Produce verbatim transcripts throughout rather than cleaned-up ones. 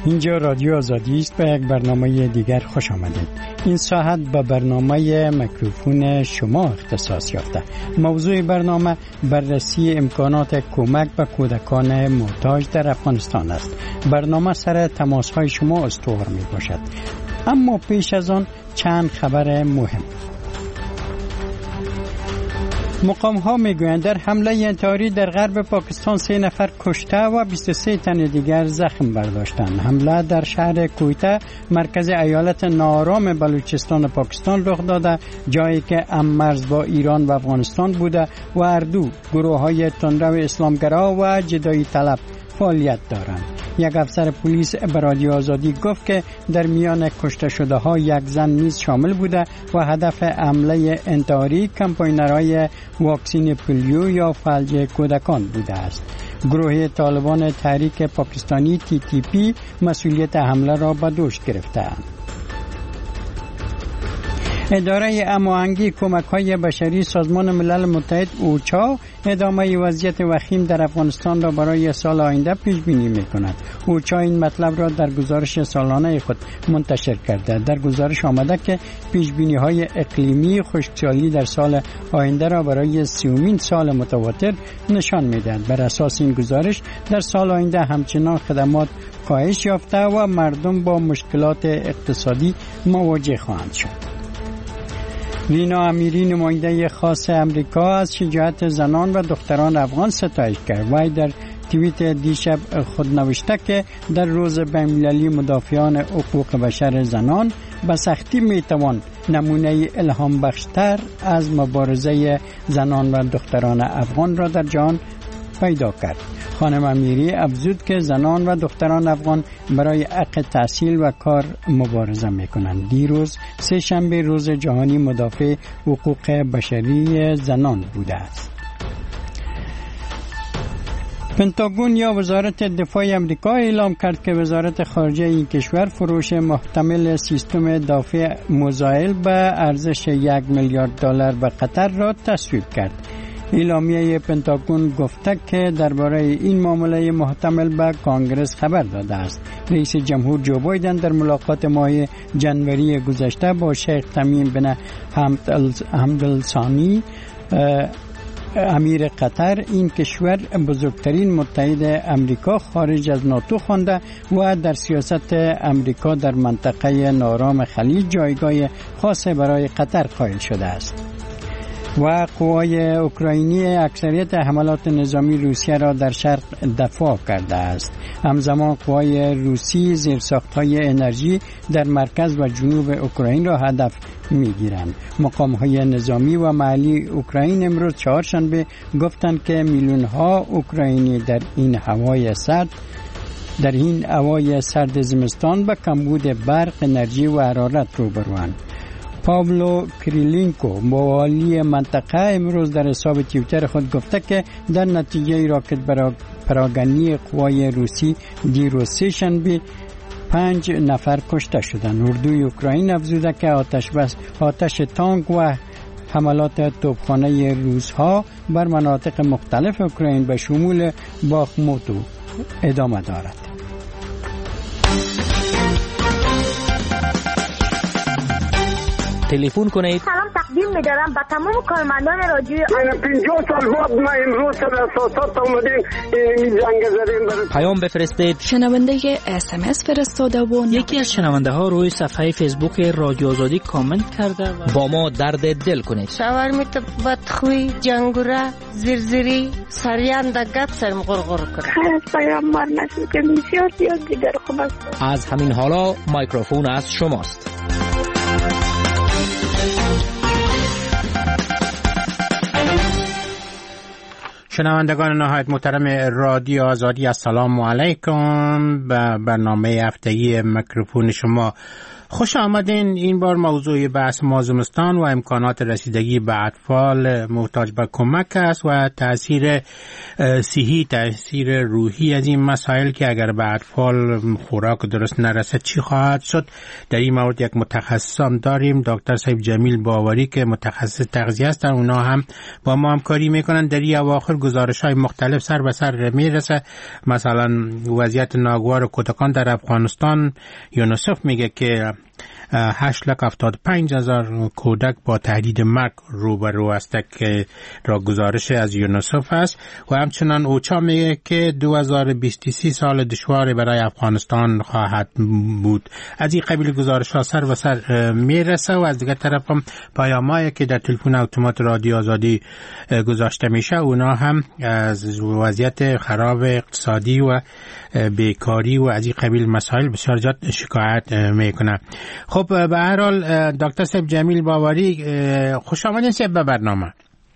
اینجا رادیو آزادی است. به یک برنامه دیگر خوش آمدید. این ساعت به برنامه میکروفون شما اختصاص یافته. موضوع برنامه بررسی امکانات کمک به کودکان محتاج در افغانستان است. برنامه سر تماس های شما استوار می باشد. اما پیش از آن چند خبر مهم. مقام ها می گویند در حمله انتحاری در غرب پاکستان سه نفر کشته و بیست و سه تن دیگر زخم برداشتند. حمله در شهر کویته مرکز ایالت ناآرام بلوچستان پاکستان رخ داده، جایی که هم مرز با ایران و افغانستان بوده و هر دو گروه های تندرو اسلامگرا و جدایی طلب فعالیت دارند. یک افسر پلیس به رادیو آزادی گفت که در میان کشته شده ها یک زن نیز شامل بوده و هدف حمله انتحاری کمپاینرهای واکسین پولیو یا فلج کودکان بوده است. گروه طالبان تحریک پاکستانی تی تی پی مسئولیت حمله را به دوش گرفته است. اداره هماهنگی کمک‌های بشری سازمان ملل متحد اوچا ادامه وضعیت وخیم در افغانستان را برای سال آینده پیش بینی می‌کند. اوچا این مطلب را در گزارش سالانه خود منتشر کرده. در گزارش آمده که پیش بینی‌های اقلیمی خشکسالی در سال آینده را برای سومین سال متواتر نشان می‌دهد. بر اساس این گزارش در سال آینده همچنان خدمات کاهش یافته و مردم با مشکلات اقتصادی مواجه خواهند شد. رینا امیری نماینده خاص امریکا از شجاعت زنان و دختران افغان ستایش کرد. وی در توییت دیشب خود نوشته که در روز بین‌المللی مدافعان حقوق بشر زنان به سختی میتوان نمونه الهام بخشتر از مبارزه زنان و دختران افغان را در جهان پیدا کرد. خانم امیری افزود که زنان و دختران افغان برای حق تحصیل و کار مبارزه میکنند. دیروز سه شنبه روز جهانی مدافع حقوق بشری زنان بوده است. پنتاگون یا وزارت دفاع امریکا اعلام کرد که وزارت خارجه این کشور فروش محتمل سیستم دفاع میزایل به ارزش یک میلیارد دلار به قطر را تصویب کرد. اعلامیه پنتاگون گفته که درباره این معامله محتمل به کانگرس خبر داده است. رئیس جمهور جو بایدن در ملاقات ماه جنوری گذشته با شیخ تمیم بن حمد الثانی امیر قطر این کشور بزرگترین متحد امریکا خارج از ناتو خوانده و در سیاست امریکا در منطقه ناآرام خلیج جایگاه خاص برای قطر قائل شده است. و قوای اوکراینی اکثریت حملات نظامی روسیه را در شرق دفاع کرده است. همزمان قوای روسی زیرساخت‌های انرژی در مرکز و جنوب اوکراین را هدف می‌گیرند. مقام‌های نظامی و محلی اوکراین امروز چهارشنبه گفتند که میلیون‌ها اوکراینی در این هوای سرد در این هوای سرد زمستان به کمبود برق، انرژی و حرارت روبروند. پاولو کریلینکو والی منطقه امروز در حساب توییتر خود گفته که در نتیجه راکت پراگنی قوای روسی دیروز سه شنبه پنج نفر کشته شدند. اردوی اوکراین افزوده که آتش بس آتش تانک و حملات توپخانه روس‌ها بر مناطق مختلف اوکراین به شمول باخموت ادامه دارد. تلفن کنید. سلام تقدیم می‌دارم به تمام کارمندان رادیو. من پنجاه سال بعد ما امروز سر اساسات اومدیم این زنگ زدیم برای پیام بفرستید. شنونده اس ام اس فرستاده و یکی از شنونده ها روی صفحه فیسبوک رادیو آزادی کامنت کرده و با ما درد دل کنید. شاورمیت بدخوی جنگوره زرزری سریان د گپ سرم غرغر کنه. خیر پیام مار نشد که بسیار زیاد دیگر خوب است. از همین حالا میکروفون از شماست. شنوندگان نهایت محترم رادیو آزادی، السلام علیکم. به برنامه هفتگی میکروفون شما خوش آمدین. این بار موضوع بحث ما زمستان و امکانات رسیدگی به اطفال محتاج به کمک است و تأثیر صحی، تأثیر روحی از این مسائل که اگر به اطفال خوراک درست نرسد چی خواهد شد. در این مورد یک متخصص هم داریم، دکتر صاحب جمیل باوری که متخصص تغذیه هستند. اونا هم با ما همکاری میکنن. در این اواخر گزارش های مختلف سر به سر میرسه. مثلا وضعیت ناگوار و کودکان در افغانستان، یونیسف میگه که هشت لک هفتاد و پنج هزار کودک با تهدید مرگ روبرو است که را گزارش از یونیسف است و همچنان اوچا میگه که دو هزار و بیست و سه سال دشوار برای افغانستان خواهد بود. از این قبیل گزارش ها سر و سر میرسه و از دیگر طرف هم پیامایی که در تلفن اتومات رادیو آزادی گذاشته میشه اونا هم از وضعیت خراب اقتصادی و بیکاری و از این قبیل مسائل بسیار زیاد شکایت میکنه. خب به هر حال دکتر صاحب جمیل باوری خوش آمدین صاحب به برنامه.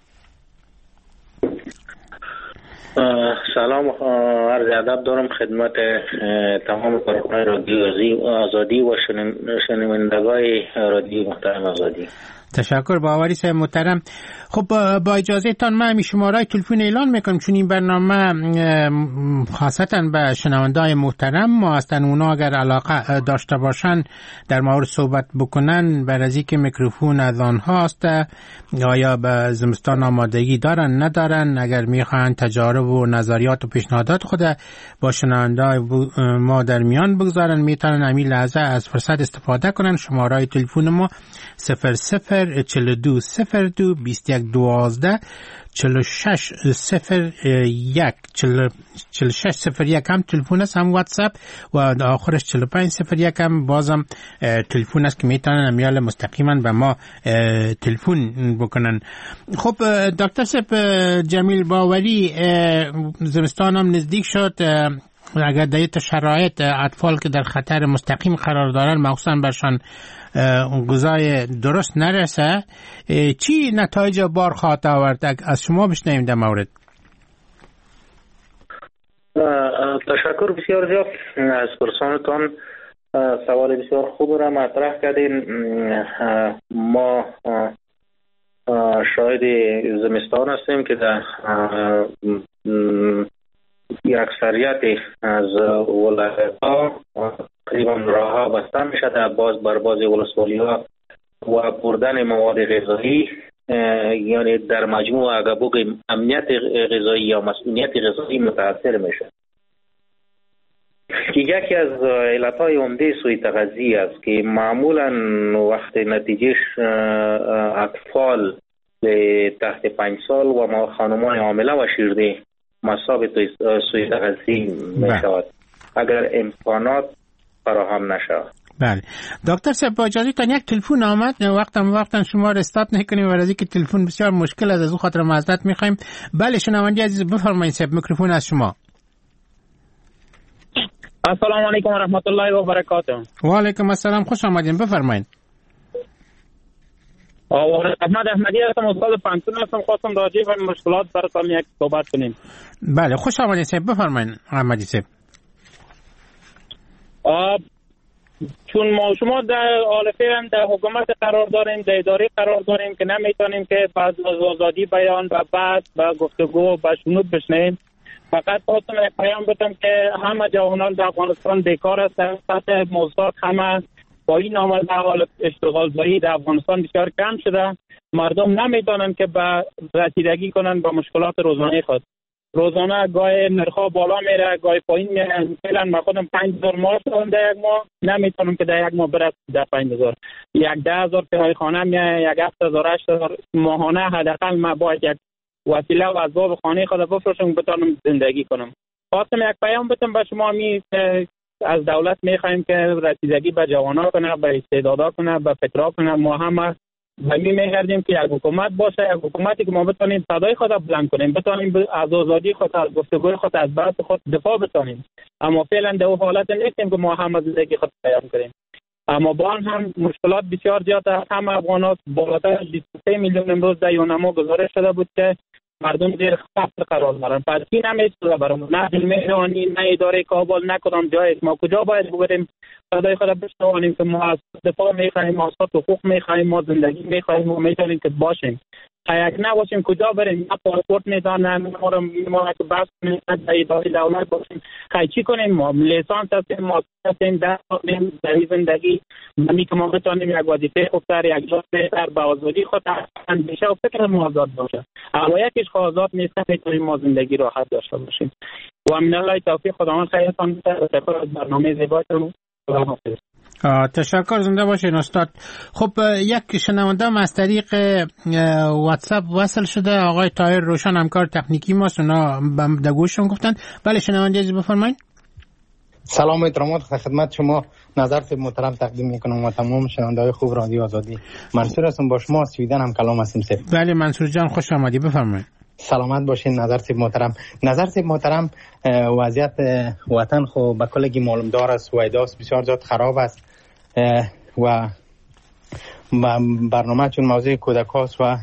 سلام، عرض ادب دارم خدمت تمام کارکنان رادیو آزادی و شنوندگان رادیو محترم آزادی. تشکر باوری صاحب محترم. خب با اجازه تان من می شمارهای تلفن اعلان میکنم چون این برنامه خاصتا به شنونده‌های محترم ما هستن. اونا اگر علاقه داشته باشن در مورد صحبت بکنن بر از اینکه میکروفون از آنها هست، آیا به زمستان آمادگی دارن ندارن، اگر میخوان تجارب و نظریات و پیشنهادات خود با شنونده‌های ما در میان بگذارن میتونن همین لحظه از فرصت استفاده کنن. شمارهای تلفن ما صفر صفر چهل و دو صفر دو بیست و یک دوازده چهل و شش صفر یک چهل و شش صفر یک هم تلفن است، هم واتساپ و آخرش چهل و پنج صفر یک هم بازم تلفن است که میتونن امیال مستقیما به ما تلفن بکنن. خب دکتر صاحب جمیل باوری، زمستان هم نزدیک شد. اگر در شرایط اطفال که در خطر مستقیم قرار دارن مخصوصا برشان غذای درست نرسه، چی نتایج بار خواهد آورد؟ از شما بشنویم در مورد. تشکر بسیار زیاد از پرسانتان. سوال بسیار خوب را مطرح کردین. ما شاهد زمستان هستیم که در اکثریت از ولایت‌ها تقریبا راه‌ها بسته میشه در باز بر باز ولسوالی‌ها و بردن مواد غذایی، یعنی در مجموع اگر بگیم امنیت غذایی یا مسئولیت غذایی متاثر میشه که یکی از علتهای عمده سوء تغذیه است که معمولا وقت نتیجهش اطفال تحت پنج سال و ما خانمان حامله و شیرده مصاب سوء تغذیه می شود اگر امکانات فراهم نشود. بله دکتر صاحب با اجازه تان یک تلفن آمد، وقتم وقتم شما را استارت نکنیم و از اینکه تلفن بسیار مشکل است از اون خاطر معذرت میخوایم. بله شنونده عزیز بفرمایید صاحب، میکروفون از شما. السلام علیکم و رحمت الله و برکاته. و علیکم السلام، خوش آمدین، بفرمایید. آقا احمد احمدی هستم، استاد پنتون هستم، خواستم راجع به مشکلات براتون یک صحبت کنیم. بله خوش آمدید صاحب، بفرمایید احمدی صاحب. چون ما شما در حال فعلا در حکومت قرار داریم، در اداره قرار داریم که نمیتونیم که بعد از آزادی بیان و بعد و گفتگو و شنود بشنیم. فقط خواستم یک پیام بدم که همه جوانان در افغانستان بیکار هستند، سطح موضوعات همه با این عمل در حال اشتغال زایی در افغانستان بسیار کم شده. مردم نمیتونن که به رسیدگی کنن با مشکلات روزانه خود. روزانه گاه نرخ‌ها بالا میره، گاه پایین میره. فعلا من خودم پنج هزار ماه دارم در یک ماه، نمیتونم که در یک ماه برسم در پنج هزار. یک ده هزار کرایه خانه میاد، یک هفت هزار هشت هزار ماهانه حداقل من باید یک وسیله و اسباب خانه خود بفروشم بتونم زندگی کنم. خواستم یک پیام بدم به شما می از دولت میخوایم که رسیدگی به جوانا کنه، به استعدادا کنه، به فکرها کنه. ما همه همین میگردیم که یک حکومت باشه، یک حکومتی که ما بتونیم صدای خود بلند کنیم، بتونیم از آزادی خود، از گفتگوی خود، از بحث خود دفاع بتونیم. اما فعلا در اون حالت نیستیم که ما هم از زندگی خود بیان کنیم. اما با آن هم مشکلات بسیار زیاد است. هم افغانات بالاتر از بیست و سه میلیون امروز در یونما گزارش شده بود که مردم زیر خطر قرار دارن. پس این نمیتونه برامون نه مهرانی نه اداره کابل نه کدام جای ما کجا باید بگیریم صدای خود بشنوانیم که ما از دفاع میخواهیم، ما از حقوق میخواهیم، ما زندگی میخواهیم، ما میتونیم که باشیم. یک نباشیم کجا بریم؟ نه پاسپورت میدانن، ما رو ما که بس میدن در اداره دولت باشیم. خیلی چی کنیم؟ ما لیسانس هستیم، ما هستیم در در زندگی می که ما بتانیم یک وظیفه خوبتر، یک جا بهتر به آزادی خود اندیشه و فکر ما آزاد باشه. اما یکیش آزاد نیست میتونیم ما زندگی راحت داشته باشیم. و من الله توفیق خداوند خیرتان بده. تشکر از برنامه زیباتون. خدا حافظ. تشکر، زنده باشین استاد. خب یک شنونده از طریق واتساپ وصل شده، آقای طاهر روشن همکار تکنیکی ماست، اونا در گوششون گفتن. بله شنونده عزیز بفرمایید. سلام و احترامات خدمت شما، نظر سید محترم تقدیم میکنم و تمام شنونده‌های خوب رادیو آزادی. منصور هستم، با شما سویدن هم کلام هستم سید. بله منصور جان خوش آمدی، بفرمایید. سلامت باشین نظر سید محترم. نظر سید محترم، وضعیت وطن خو به کلگی معلوم دار است، وایداست بسیار زیاد خراب است و برنامه چون موضوع کودکاست و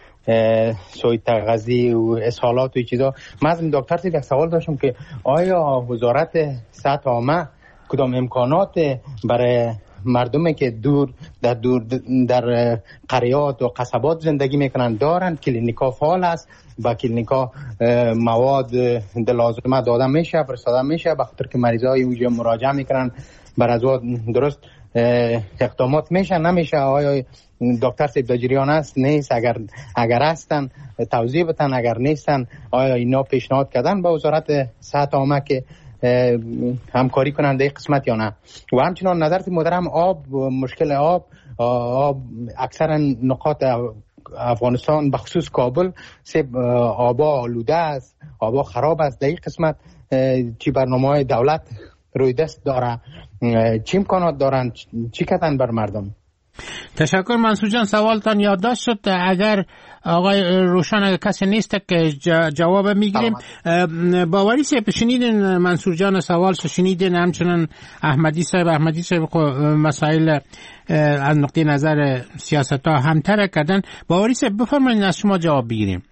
سوی تغذیه و اسهالات و چیزا، من از دکتر سید یک سوال داشتم که آیا وزارت صحت عامه کدام امکانات برای مردمی که دور در دور در قریات و قصبات زندگی میکنن دارن؟ کلینیکا فعال است، با کلینیکا مواد لازمه داده میشه، فرستاده میشه، به خاطر که مریضای اونجا مراجعه میکنن بر از درست اقدامات میشه نمیشه؟ آیا دکتر سید در جریان است نیست؟ اگر اگر هستن توضیح بدن، اگر نیستن آیا اینا پیشنهاد کردن به وزارت صحت عامه که همکاری کنند در قسمت یا نه؟ و همچنان نظر محترم آب، مشکل آب آب اکثر نقاط افغانستان به خصوص کابل سب آبا آلوده است، آبا خراب است. در این قسمت چی برنامه‌های دولت روی دست داره؟ چی امکانات دارن؟ چی کردن بر مردم؟ تشکر منصور جان، سوالتان یادداشت شد. اگر آقای روشن اگر کسی نیست که جواب میگیریم. باوری صاحب شنیدین منصور جان سوال شنیدین، همچنان احمدی صاحب احمدی صاحب مسائل از نقطه نظر سیاست ها همتر کردن. باوری صاحب بفرمایید از شما جواب بگیریم.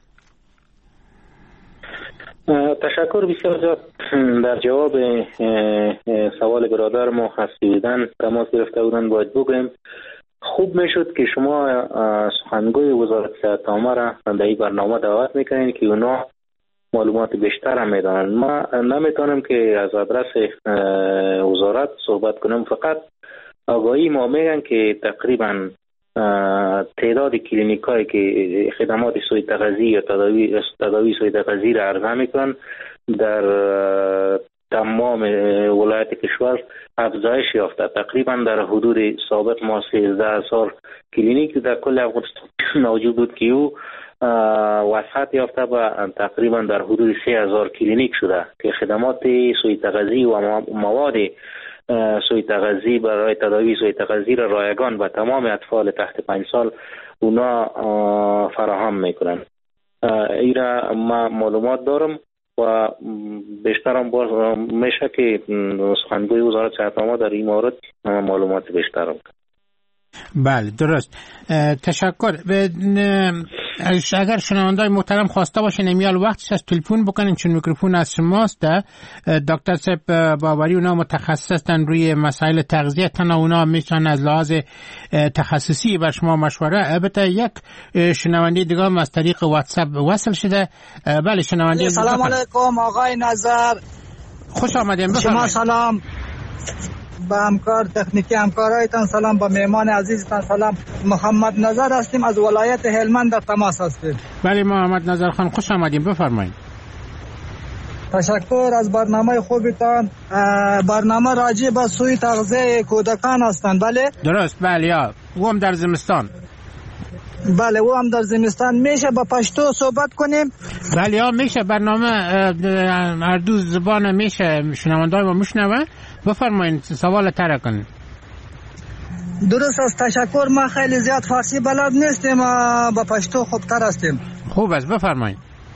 تشکر بسیار زیاد. در جواب سوال برادر ما خسته بودن تماس گرفته بودن باید بگویم خوب میشد که شما سخنگوی وزارت صحت عامه را در این برنامه دعوت میکنین که اونا معلومات بیشتر هم میدانن. ما نمیتونم که از آدرس وزارت صحبت کنم، فقط آگاهی ما میگن که تقریبا تعداد کلینیکایی که خدمات سوی تغذیه یا تداوی تداوی سوی تغذیه را عرضه میکنن در تمام ولایت کشور افزایش یافته. تقریبا در حدود سابق ما سیزده هزار کلینیک در کل افغانستان موجود بود که او وسعت یافته و تقریبا در حدود سه هزار کلینیک شده که خدمات سوی تغذیه و مواد سوی تغذیه برای تداوی سوی تغذیه را رایگان به تمام اطفال تحت پنج سال اونا فراهم میکنن. ایرا ما معلومات دارم و بیشترم باز میشه که سخنگوی وزارت صحت عامه در این مورد معلومات بیشترم. بله درست، تشکر. اگر شنوندای محترم خواسته باشین امیال وقتش از تلفن بکنین چون میکروفون از شماست. دکتر صاحب باوری اونا متخصص هستن روی مسائل تغذیه، تنها اونا میتونن از لحاظ تخصصی بر شما مشوره. البته یک شنونده دیگه هم از طریق واتساپ وصل شده. بله شنونده. سلام علیکم آقای نظر، خوش آمدین. شما سلام، با همکار تکنیکی همکارایتان سلام، با مهمان عزیزتان سلام. محمد نظر هستیم از ولایت هلمند در تماس هستیم. بله محمد نظر خان خوش آمدیم، بفرمایید. تشکر از برنامه خوبتان. برنامه راجع به سوی تغذیه کودکان هستند. بله درست، بله یا او هم در زمستان. بله او هم در زمستان. میشه با پشتو صحبت کنیم؟ بله یا میشه، برنامه هر دو زبان میشه، شنوندای ما میشنوه. بفرمایید سوال تر کنید. درست است، تشکر. ما خیلی زیاد فارسی بلد نیستیم، با پشتو خوبتر هستیم. خوب است، بفرمایید.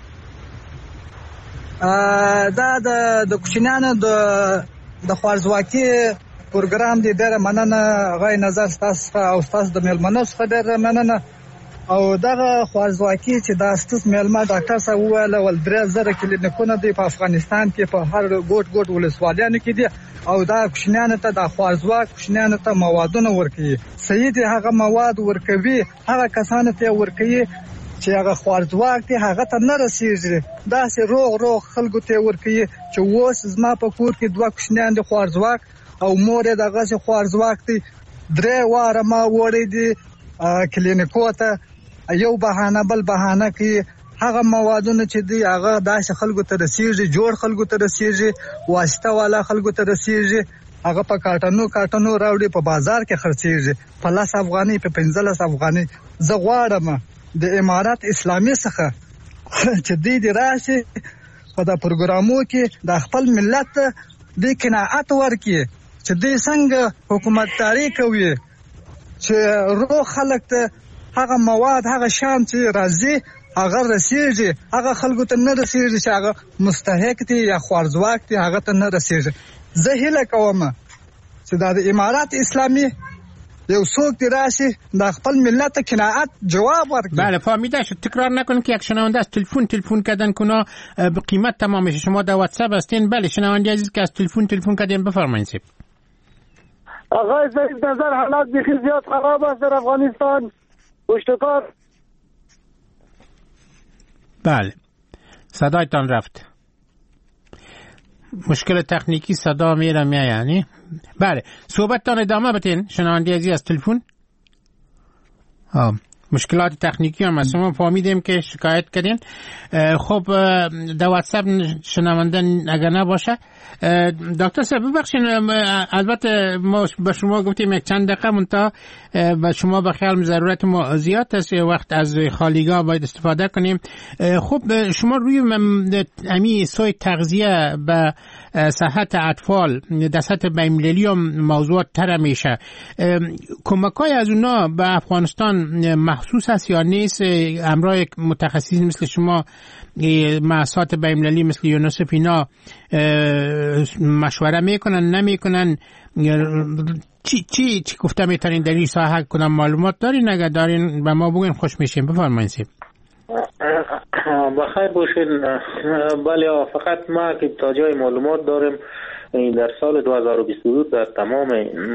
دا د کوچنیانو د خوارزواکي پروګرام دی، ډېره مننه. غوی نظر ستاسو او ستاسو د مېلمنو څخه ډېره مننه. او دغه خوارزواکي چې دا ستاسو مېلمه ډاکټر صاحب وویل ول درې زره کلینیکونه دی په افغانستان کې په هر ګوټ ګوټ ولسوالیانو کې دي او دا کوشنیانو ته د خوارزواک کوشنیانو ته موادونه ورکوي. صحیح دي هغه مواد ورکوي هغه کسانو ته ورکوي چې هغه خوارزواک دی هغه ته نه رسیږي. دا سه روغ روغ خلکو ته ورکوي چې اوس زما په کور کې دوه کوشنیان دي خوارزواک او مور یې دغه سه خوارزواک دی. درې واره ما وړي دي کلینیکو ته یو بهانه بل بهانه کې هغه موادونه چې دی هغه داسې خلکو ته رسیږي جوړ خلکو ته رسیږي واسطه والا خلکو ته رسیږي هغه په کارټنو کارټنو راوړي په بازار کې خرڅيږي په لاس افغاني په پنځلس افغاني. زه غواړم د امارات اسلامي څخه چې دی دی راشي په دا پروګرامو کې د خپل ملت د قناعت ورکړي چې دی څنګه حکومتداري کوي چې روغ خلک ته هغه مواد هغه شان چې راځي هغه رسیږي هغه خلکو ته نه رسیږي چې هغه مستحق دي یا خوارزواک دي هغه ته نه رسیږي. زه هیله کوم چې دا د امارات اسلامي یو څوک دی راشي د خپل ملت قناعت جواب ورکړي. بله فهمیده شد. تکرار نکنید که یک شنونده از تلفن تلفن کردن کنه به قیمت تمامش. شما در واتساپ هستین؟ بله شنونده عزیز که از تلفن تلفن کردین بفرمایید. آقای سید نظر حالات بیخی زیاد خراب است در افغانستان. پشتکار بله صدایتان رفت. مشکل تکنیکی صدا میره میه یعنی. بله صحبتتان ادامه بتین شنونده عزیز از تلفن. مشکلات تکنیکی هم از شما فهمیدیم که شکایت کردین. خب در واتساپ شنونده اگر نباشه دکتر صاحب ببخشید البته ما به شما گفتیم یک چند دقیقه منتها به شما به خیال ضرورت ما زیاد است وقت از خالیگاه باید استفاده کنیم. خب شما روی امی سوی تغذیه به صحت اطفال در سطح بین‌المللی هم موضوعات تر میشه. کمک‌های از اونا به افغانستان مخصوص است یا نیست؟ امرای متخصصین مثل شما مؤسسات بین‌المللی مثل یونیسف اینا مشوره میکنن نمیکنن؟ چی چی چی گفته میتونین در این ساحه کنم معلومات دارین؟ اگر دارین به ما بگین خوش میشیم. بفرمایید. بخیر باشین. بله فقط ما که تا جای معلومات داریم در سال دو هزار و بیست و دو در تمام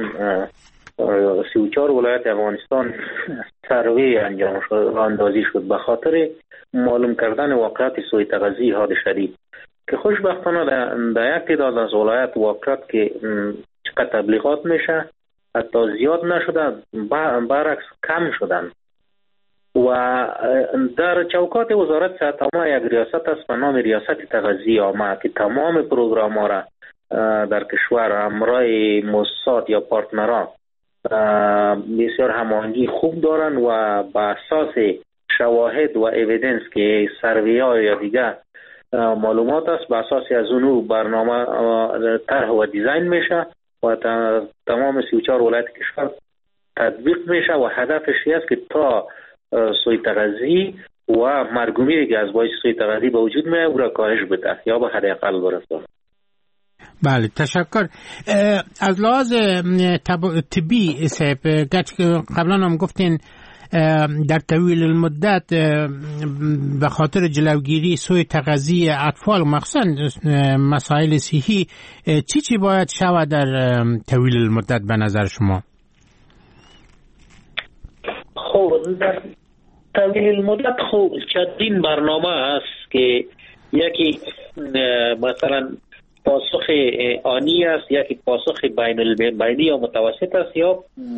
سی و چهار ولایت افغانستان سروی انجام شد اندازی شد به خاطر معلوم کردن واقعات سوء تغذیه حاد شدید که خوشبختانه در یک تعداد از ولایت واقعات که چقدر تبلیغات میشه حتی زیاد نشده برعکس کم شدن و در چوکات وزارت صحت عامه یک ریاست است به نام ریاست تغذیه عامه که تمام پروگرام ها را در کشور امرای مؤسسات یا پارتنران بسیار هماهنگی خوب دارن و به اساس شواهد و اویدنس که سروی ها یا دیگه معلومات است به اساس از اونو برنامه طرح و دیزاین میشه و تمام سی و چهار ولایت کشور تطبیق میشه و هدفش است که تا سوء تغذیه و مرگومیری که از باعث سوء تغذیه به وجود میاد او را کاهش بده یا به حداقل برسونه. بله تشکر. از لحاظ طبی صاحب قبلا هم گفتین در طویل المدت به خاطر جلوگیری سوء تغذیه اطفال مخصوصا مسائل صحی چی چی باید شود در طویل المدت به نظر شما؟ خب در طویل المدت خب چندین برنامه است که یکی مثلا پاسخ آنی است، یکی پاسخ بین البینی یا متوسط است یا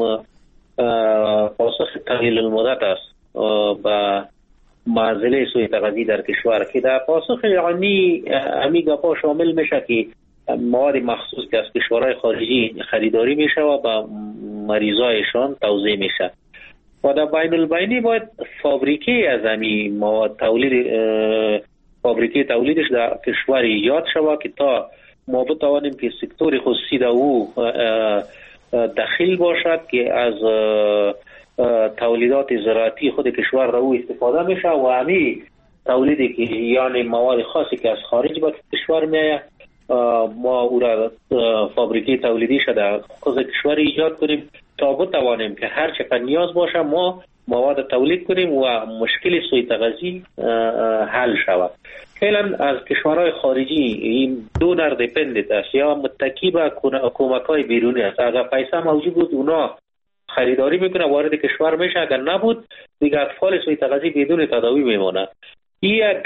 پاسخ طویل المدت است با معضله سوء تغذیه در کشور که در پاسخ آنی همی گپا شامل میشه که مواد مخصوص که از کشورهای خارجی خریداری میشه و با مریضایشان توزیع میشه و در بین البینی باید فابریکه از همین مواد تولید فابریکه تولیدش در کشور ایجاد شود که تا ما بتوانیم که سکتور خصوصی در او دخیل باشد که از تولیدات زراعتی خود کشور را او استفاده میشه و همین تولیدی که یعنی مواد خاصی که از خارج به کشور میآید ما او را فابریکه تولیدی شده خود کشور ایجاد کنیم تا بتوانیم که هر چقدر نیاز باشه ما مواد تولید کنیم و مشکل سوی تغذی حل شود. فعلا از کشورهای خارجی این دو در دیپندنت است، یا متکی به کمک‌های بیرونی است. اگر پیسه موجود بود اونا خریداری میکنه وارد کشور میشه، اگر نبود دیگه اطفال سوی تغذی بدون تداوی میمونه. این یک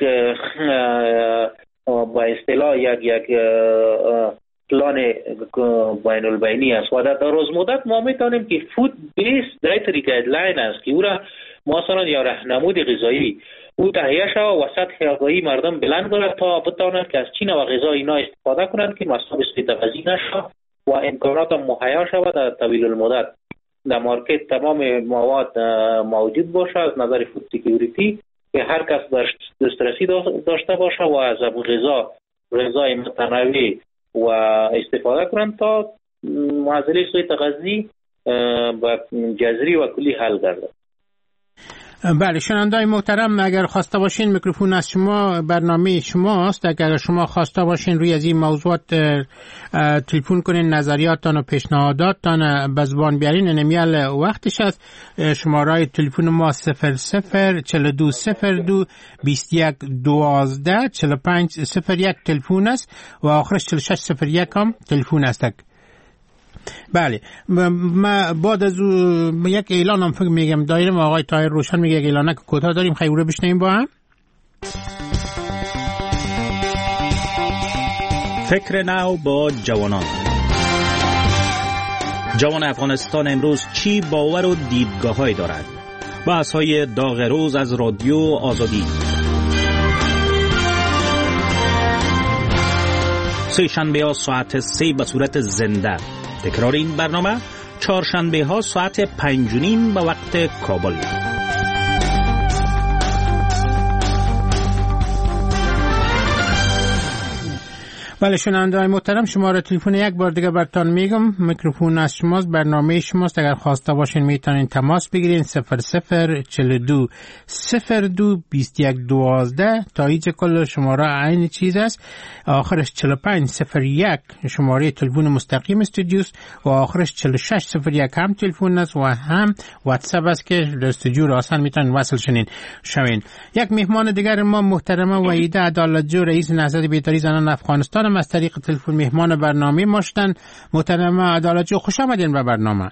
با اصطلاح یک یک پلان بین البینی است و در دراز مدت ما میتونیم که فود بیس دایتری گایدلاین است که او را مثلا یا راهنمود غذایی او تهیه شود و سطح آگاهی مردم بلند کنند تا بتوانند که از چین و غذا اینا استفاده کنند که مصرف سوی تغذی نشود و امکانات مهیا شود در طویل المدت. در مارکت تمام مواد موجود باشه از نظر فود سکیوریتی که هر کس دسترسی داشته باشه و از غذا غذای متنوع و استفاده کنند تا معضله سوی تغذی با جذری و کلی حل گردد. بله شنونده‌های محترم، اگر خواسته باشین میکروفون از شما، برنامه شماست. اگر شما خواسته باشین روی از این موضوعات تلفن کنین، نظریاتتان و پیشنهاداتتان به زبان بیارین. نمیال وقتش است. شماره تلفن ما صفر صفر چهل و دو صفر دو بیست و یک دوازده چهل و پنج صفر یک تلفن است و آخرش چهل و شش صفر یک هم تلفن است. بله ما بعد از یک اعلان هم فکر میگم دایرم آقای طاهر روشن میگه یک اعلانه که کوتاه داریم، خیلی بشنویم با هم. فکر نو با جوانان. جوان افغانستان امروز چی باور و دیدگاه‌هایی دارد؟ بحث‌های داغ روز از رادیو آزادی. سه شنبه ها ساعت سه به صورت زنده. تکرار این برنامه چهارشنبه ها ساعت پنج و نیم به وقت کابل. بله شنونده‌های محترم، شماره تلفن یک بار دیگه براتون میگم، میکروفون از شماست، برنامه شماست. اگر خواسته باشین میتونین تماس بگیرین صفر صفر چهل و دو صفر دو بیست و یک دوازده تا اینجا کل شماره عین چیز است. آخرش چهل و پنج صفر یک شماره تلفن مستقیم استودیوست و آخرش چهل و شش صفر یک هم تلفن است و هم واتساپ است که در استودیو راسن میتونین وصل شین شوین. یک مهمان دیگر ما محترمه وحیده عدالتجو، رئیس نهضت بیداری زنان افغانستان، از طریق تلفن مهمان برنامه ما شدن. محترمه عدالتجو خوش آمدین به برنامه.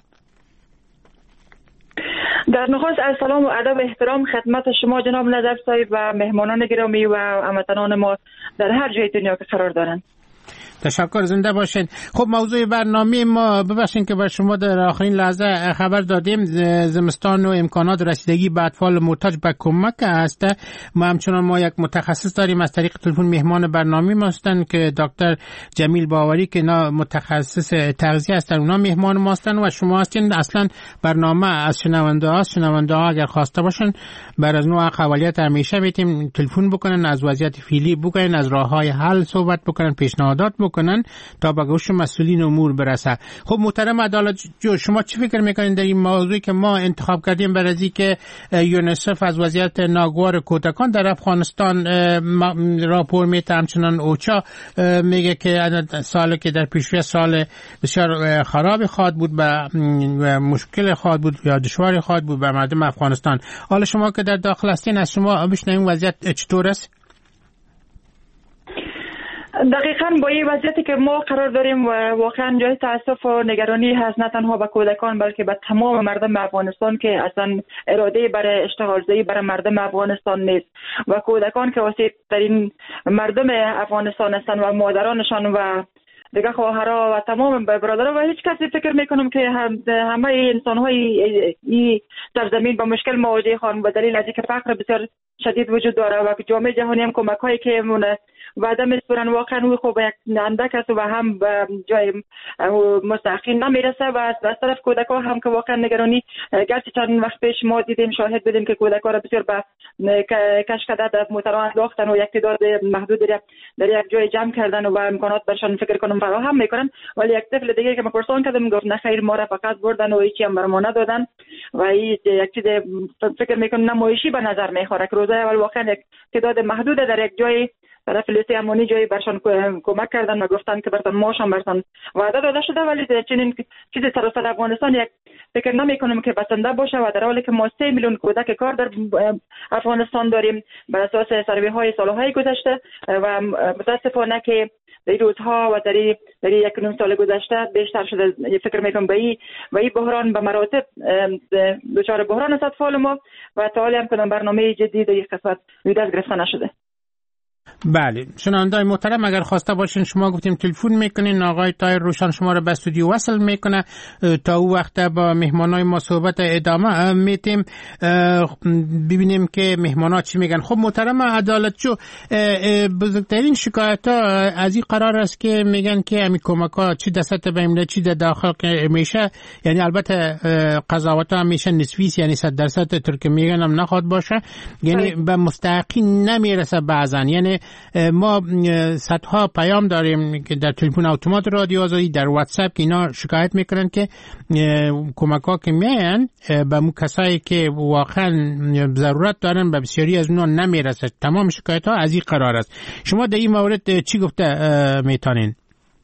در نخست از سلام و ادب و احترام خدمت شما جناب نظر صاحب و مهمانان گرامی و هموطنان ما در هر جای دنیا که قرار دارند. تشکر، زنده باشین. خب موضوع برنامه ما، ببخشید که بر شما در آخرین لحظه خبر دادیم، زمستان و امکانات رسیدگی به اطفال محتاج به کمک است. ما همچنان ما یک متخصص داریم از طریق تلفن مهمان برنامه ما هستند که دکتر جمیل باوری که اینا متخصص تغذیه هستند، اونا مهمان ما هستند و شما هستین. اصلا برنامه از شنونده ها شنونده ها اگر خواسته باشن بر از نوع قابلیت همیشه میتونن تلفن بکنن، از وضعیت فعلی بگن، از راههای حل صحبت بکنن، پیشنهادات کنن تا به گوش مسئولین امور برسه. خب محترم عدالتجو، شما چی فکر میکنین در این موضوعی که ما انتخاب کردیم برای از اینکه یونیسف از وضعیت ناگوار کودکان در افغانستان راپور میده، همچنان اوچا میگه که سالی که در پیشروی سال بسیار خراب خواهد بود و مشکل خواهد بود یا دشواری خواهد بود به مردم افغانستان. حالا شما که در داخل هستین از شما بشنویم وضعیت چطور است؟ دقیقاً با این وضعیتی که ما قرار داریم و واقعاً جای تأسف و نگرانی هست، نه تنها به کودکان بلکه به تمام مردم افغانستان که اصلا اراده برای اشتغالزایی برای مردم افغانستان نیست و کودکان که وسیع ترین مردم افغانستان هستند و مادرانشان و دیگه خواهرها و تمام برادرها و هیچ کسی فکر میکنم که همه انسان‌های این سرزمین با مشکل مواجه خواهند به دلیل از اینکه فقر بسیار شدید وجود داره و جامعه جهانی هم کمک‌هایی که وعده می‌سپارن واقعا او خوب یک اندک است و هم به جای مستحقین نمیرسه و از طرف کودک‌ها هم که واقعا نگرانی، گرچه چند وقت پیش ما دیدیم شاهد بودیم که کودک‌ها را بسیار به کشکدت از موترها انداختن و یک تعداد محدودی را در یک جای جمع کردن و امکانات برشان فکر کنم فراهم میکنن، ولی یک طفل دیگه که ما پرسان کردم گفت نه خیر ما را فقط بردن و هیچی هم برام ندادن و این یک چیز فکر میکنم نمایشی به نظر میخوره که روزای اول واقعا یک تعداد محدود در یک جای طرف لیسه امانی جایی برشان کمک کردن و گفتن که برتان ماشان برتان وعده داده شده، ولی چنین چیزی سراسر افغانستان یک فکر نمی کنم که بسنده باشه و در حالی که ما سه میلیون کودک کار در افغانستان داریم بر اساس سروی های سالهای گذشته و متاسفانه که در روزها و در در یک نیم سال گذشته بیشتر شده. فکر میکنم به این و این بحران به مراتب دچار بحران است اطفال ما و تا حالی هم کنم برنامه جدی در این قسمت روی دست گرفته نشده. بله شنوندای محترم، اگر خواسته باشین شما گفتیم تلفن میکنین، آقای طاهر روشن شما رو به استودیو وصل میکنه تا او وقت با مهمانای ما صحبت ادامه میتیم ببینیم که مهمانا چی میگن. خب محترم عدالتجو، بزرگترین شکایت ها از این قرار است که میگن که همین کمک ها چی دست به چی در داخل میشه، یعنی البته قضاوت ها میشه نسبی، یعنی صد درصد ترک میگن هم نخواد باشه، یعنی به مستحقی نمیرسه بعضن. یعنی ما صدها پیام داریم که در تلفن اتومات رادیو آزادی، در واتساپ که اینا شکایت میکنن که کمک ها که میان به مو کسایی که واقعا ضرورت دارن به بسیاری از اونا نمیرسه. تمام شکایت ها از این قرار است. شما در این مورد چی گفته میتونین؟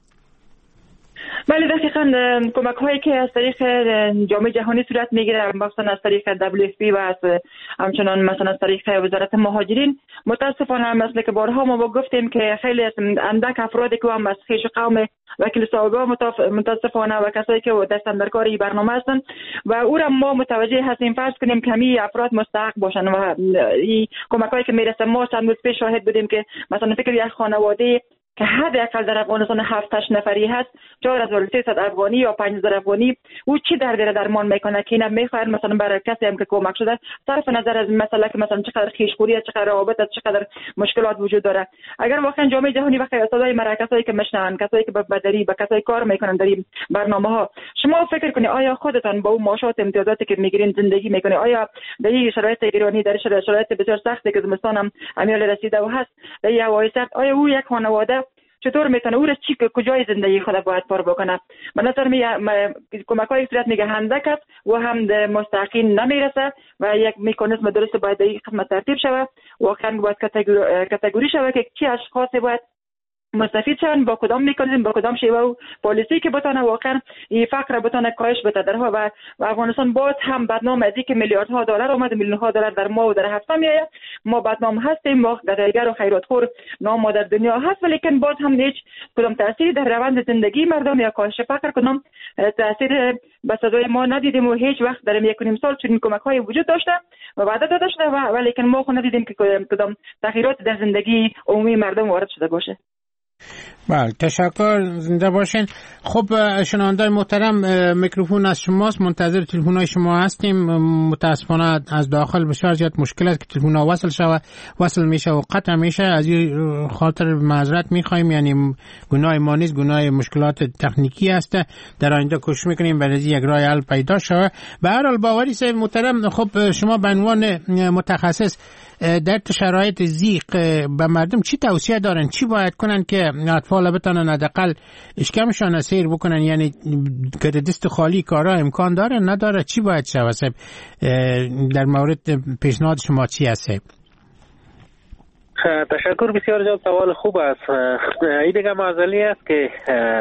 بله دقیقاً کمک هایی که از طریق جامعه جهانی صورت میگیره، مثلا از طریق دبلیو اف پی و از همچنان مثلا از طریق وزارت مهاجرین، متاسفانه مثل که بارها ما گفتیم که خیلی اندک افرادی که هم از خیش قوم وکیل صاحبا متاسفانه و کسایی که دستن در کار این برنامه هستن و او را ما متوجه هستیم فرض کنیم کمی افراد مستحق باشن و این کمک هایی که میرسه. ما چند روز پیش شاهد بودیم که مثلا فکر یک خانواده که حداقل در افغانستان هفت هشت نفری هست، چهار هزار و سیصد افغانی یا پنج هزار افغانی، او چی در دیره درمان میکنه که اینا میخواهد مثلا برای کسی هم که کمک شده صرف نظر از مسئله که مثلا چقدر خیشخوری است، چقدر روابط است، چقدر مشکلات وجود داره. اگر واقعا جامعه جهانی و صدای مرا کسایی که میشنون، کسایی که به بدری به کسایی کار میکنن در این برنامه ها، شما فکر کنید آیا خودتان با اون معاشات امتیازاتی که میگیرین زندگی میکنید؟ آیا در این شرایط ایرانی، در شرایط بسیار سختی که زمستان هم امیال رسیده و هست در این هوای سرد، آیا او یک خانواده چطور میتونه او را چی کجای زندگی خود باید پر بکنه؟ به نظر می کمک های صورت میگه هندک است و هم مستحقین نمیرسه و یک مکانیزم درست باید در این قسمت ترتیب شود. واقعا باید کاتگوری شود که چی اشخاصی باید مستفید شون، با کدام میکنیم، با کدام شیوه و پالیسی که بتونه واقعا این فقر بتونه کاهش بده در و و افغانستان باز هم بدنام از اینکه میلیاردها دلار اومد، میلیون ها دلار در ما و در هفته میآید. ما بدنام هستیم، ما گدایگر و خیراتخور نام ما در دنیا هست، ولیکن باز هم هیچ کدام تاثیری در روند زندگی مردم یا کاهش فقر کدام تاثیر به صدای ما ندیدیم و هیچ وقت در یک نیم سال چنین کمک های وجود داشته و وعده داده شده و ولیکن ما خود ندیدیم که کدام تغییرات در زندگی عمومی مردم وارد شده باشه. بله تشکر، زنده باشین. خب شنوندای محترم، میکروفون از شماست، منتظر تلفن های شما هستیم. متاسفانه از داخل بسیار زیاد مشکل است که تلفن ها وصل شود وصل میشه و قطع میشه، از این خاطر معذرت میخوایم، یعنی گناه ما نیست، گناه مشکلات تکنیکی است. در آینده کوشش میکنیم برای یک راه حل پیدا شود. به هر حال باوری صاحب محترم، خب شما به عنوان متخصص در شرایط ضیق به مردم چی توصیه دارن، چی باید کنن که اطفال بتونن حداقل اشکمشان سیر بکنن؟ یعنی که دست خالی کارا امکان داره نداره، چی باید شود؟ در مورد پیشنهاد شما چی هست؟ تشکر، بسیار جالب، سوال خوب است. این دیگه معضلی است که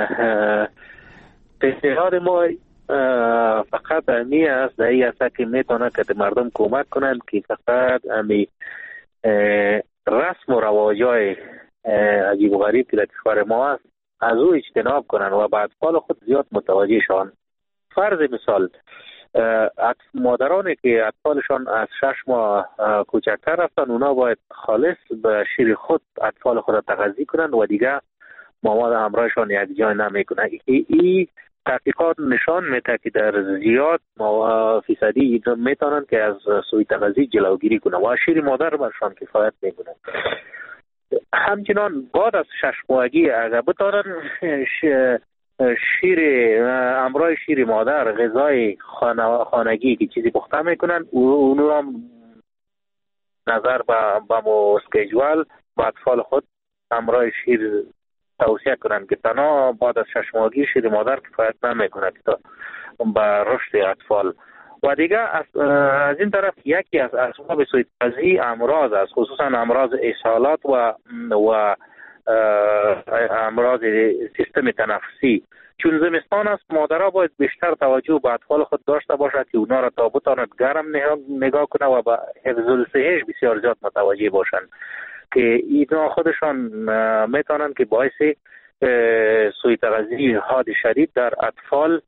پیشنهاد ما فقط امی است در این است که میتونه که مردم کمک کنند که فقط امی رسم و رواجای عجیب و غریب که در کشور ما است از او اجتناب کنند و به اطفال خود زیاد متوجه شوند. فرض مثال، مادرانی که اطفالشان از شش ماه کوچکتر هستند، اونا باید خالص به شیر خود اطفال خود تغذیه کنند و دیگه مواد همراهشان یک جای نمیکنند. این تحقیقات نشان میده که در زیاد فیصدی میتونن که از سوء تغذیه جلوگیری کنند و شیر مادر برشان کفایت میکنه. همچنان بعد از شش ماهگی اگر بتونن شیر همراه شیر مادر غذای خانگی که چیزی پخته میکنن، اونو هم نظر به با اسکیجوال با اطفال خود همراه شیر توصیه کنن که تنها بعد از شش ماهگی شیر مادر کفایت نمیکنه که تا به رشد اطفال. و دیگه از, از این طرف یکی از اسباب سوء تغذیه امراض است، خصوصا امراض اسهالات و و امراض سیستم تنفسی. چون زمستان است، مادرها باید بیشتر توجه به اطفال خود داشته باشد که اونا را تا بتواند گرم نگاه کنه و به حفظ الصحه بسیار زیاد متوجه باشند که اینا خودشان میتونن که باعث سوء تغذیه حاد شدید در اطفال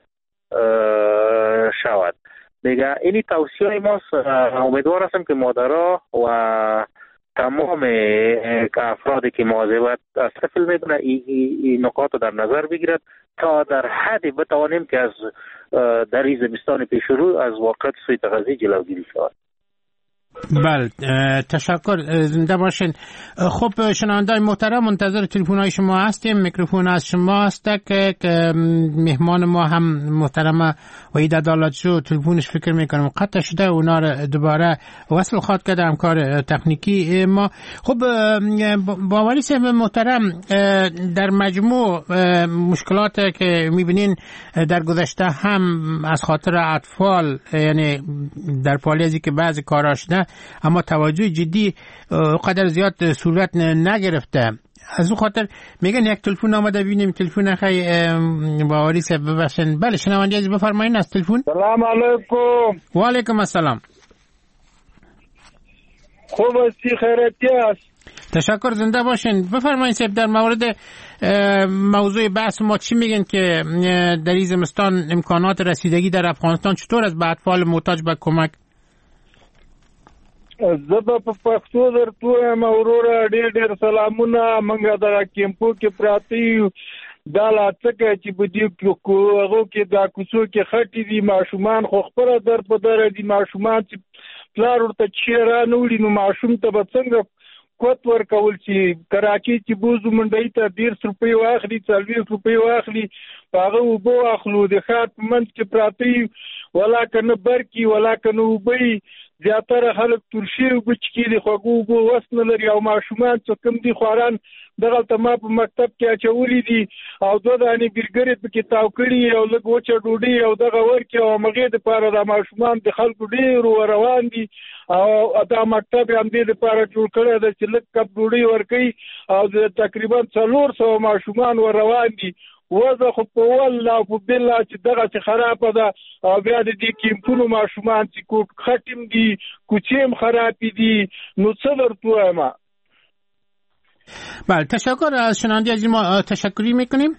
شود. دیگه اینی توصیه ماست. امیدوار هستم که مادرها و تمام افرادی که مواظبت از طفل میکنه این نکات در نظر بگیرد تا در حدی بتوانیم که از در این زمستان پیش رو از واقع سوء تغذیه جلوگیری شود. بله، تشکر، زنده باشین. خب شنوندای محترم، منتظر تلفن های شما هستیم. میکروفون از شما هست که مهمان ما هم محترم وحید عدالتجو تلفنش فکر میکنم قطع شده، اونا رو دوباره وصل خواهد کرده همکار تکنیکی ما. خب باوری صاحب محترم، در مجموع مشکلات که میبینین در گذشته هم از خاطر اطفال، یعنی در پالیزی که بعضی کاراش نه اما توجه جدی قدر زیاد صورت نگرفته، از اون خاطر میگن یک تلفن آمده ببینیم. تلفن خیلی باوری صاحب ببخشن. بله شنونده عزیز بفرمایید از تلفن. سلام علیکم. و علیکم السلام. خوب هستی؟ خیراتی است؟ تشکر، زنده باشین. بفرمایید صاحب، در مورد موضوع بحث ما چی میگن که در این زمستان امکانات رسیدگی در افغانستان چطور است به اطفال محتاج به کمک؟ زه به په پښتو درته وایم وروره، ډېر ډېر سلامونه. موږ دغه کیمپو کې پراته یو، دا لا څه کوي چې په دې هغو کې دا کوڅو کې خټې دي، ماشومان خو خپله در په دره دي. ماشومان چې پلار ورته چې را نه وړي نو ماشوم ته به څنګه کوت ورکول چې کراچۍ چې بوزو منډۍ ته ډېرس روپۍ واخلي، څلوېښت روپۍ واخلي، په هغه اوبه واخلو. د ښار په منځ کې پراته یو، ولا که نه برکي ولا که نه اوبه، زیاتره خلک ترشي اوبه چکي دي، خوږو اوبه وس نه لري. او ماشومان چې کوم دي خواران دغلته ما په مکتب کې اچولي دي او دوه دانې بیرګرې پکې تاو کړي او لږ وچه ډوډۍ او دغه ورکړي او همغې دپاره دا ماشومان د خلکو ډېر روان دي او دا مکتب یې همدې دپاره جوړ کړی ده چې لږ کپ ډوډۍ ورکوي او تقریبا څلور سوه ماشومان ور روان دي. وضع خو په والله او په بالله چې دغسې خرابه ده. او بیا د دې کیمپونو ماشومان چې خټ هم دي، کوڅې هم خرابې دي، نو څه درته ووایم. بله، تشکر. از شنونده عزیز ما تشکری میکنیم.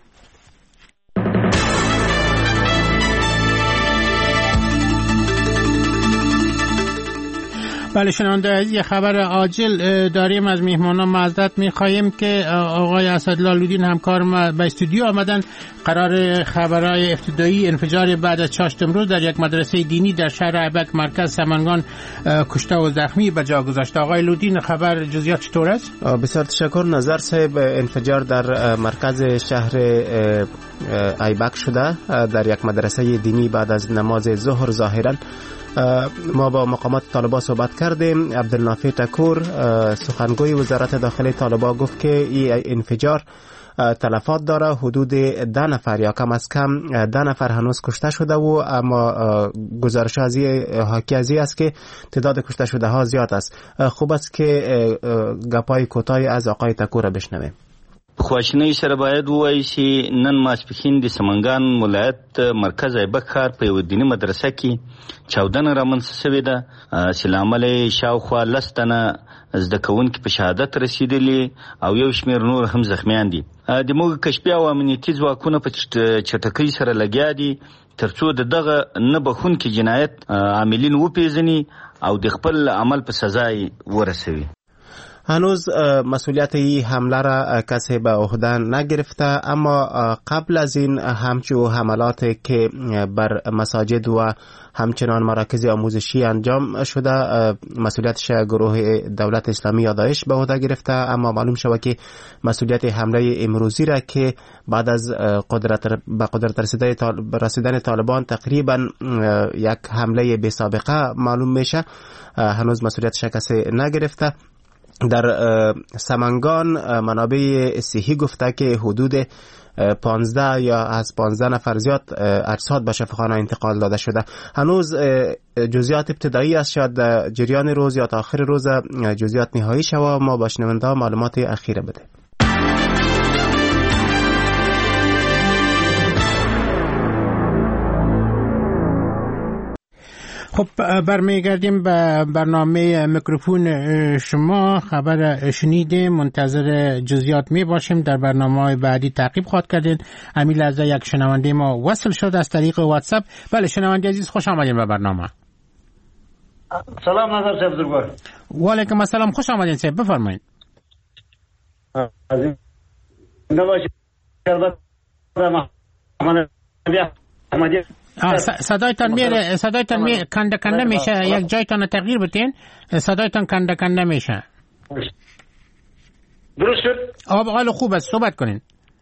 بله شنونده عزیز، یه خبر عاجل داریم از میهمانان. معذرت میخواهیم که آقای اسدالله لودین همکار ما به استودیو آمدن. قرار خبرهای ابتدایی انفجار بعد از چاشت امروز در یک مدرسه دینی در شهر ایبک مرکز سمنگان کشته و زخمی به جا گذاشت. آقای لودین، خبر جزئیات چطور است؟ بسیار تشکر. نظر صاحب، انفجار در مرکز شهر ایبک شده در یک مدرسه دینی بعد از نماز ظهر. ظاهرا ما با مقامات طالبان صحبت کردیم. عبدالنافع تکور، سخنگوی وزارت داخلی طالبان، گفت که این انفجار تلفات داره. حدود ده نفر یا کم از کم ده نفر هنوز کشته شده و اما گزارش از حاکی از است که تعداد کشته شده ها زیاد است. خوب است که گپای کوتاه از آقای تکور بشنویم. خواشنۍ سره باید ووایي چې نن ماسپښین د سمنګان ولایت مرکز ایبک ښار په یوه دیني مدرسه کې چاودنه رامنځته شوې ده چې له امله یې شاوخوا لس تنه زده کوونکي په شهادت رسېدلي او یو شمېر نور هم زخمیان دي. د موږ کشفي او امنیتي ځواکونه په چټکۍ سره لګیا دي تر څو د دغه نه بخونکي جنایت عاملین وپېژني او د خپل عمل په سزا یې ورسوي. هنوز مسئولیت این حمله را کسی به عهده نگرفته، اما قبل از این همچو حملات که بر مساجد و همچنان مراکز آموزشی انجام شده مسئولیتش گروه دولت اسلامی یا داعش به عهده گرفته، اما معلوم شود که مسئولیت حمله امروزی را که بعد از قدرت به قدرت رسیدن طالبان تقریبا یک حمله بی سابقه معلوم میشه، هنوز مسئولیتش کسی نگرفته. در سمنگان منابع صحی گفته که حدود پانزده یا از پانزده نفر زیاد اجساد به شفاخانه انتقال داده شده. هنوز جزئیات ابتدایی است، شاید جریان روز یا تا آخر روز جزئیات نهایی شود. ما با شنونده ها معلومات اخیره بده. خب برمیگردیم به برنامه میکروفون شما. خبر شنیده، منتظر جزئیات می باشیم. در برنامه‌های بعدی تعقیب خواهد کردین. امیل از یک شنونده ما وصل شد از طریق واتساپ. بله شنونده عزیز، خوش آمدین به برنامه. سلام نظر صاحب بزرگوار. و علیکم السلام، خوش آمدین صاحب، بفرمایید. عزیز نواشی کردم محمد احمدی. صدایتان میره، صدایتان می کنده کنده میشه. یک جایتان تغییر بتین، صدایتان کنده کنده میشه. درست شد؟ آب حال خوب است، صحبت کنین.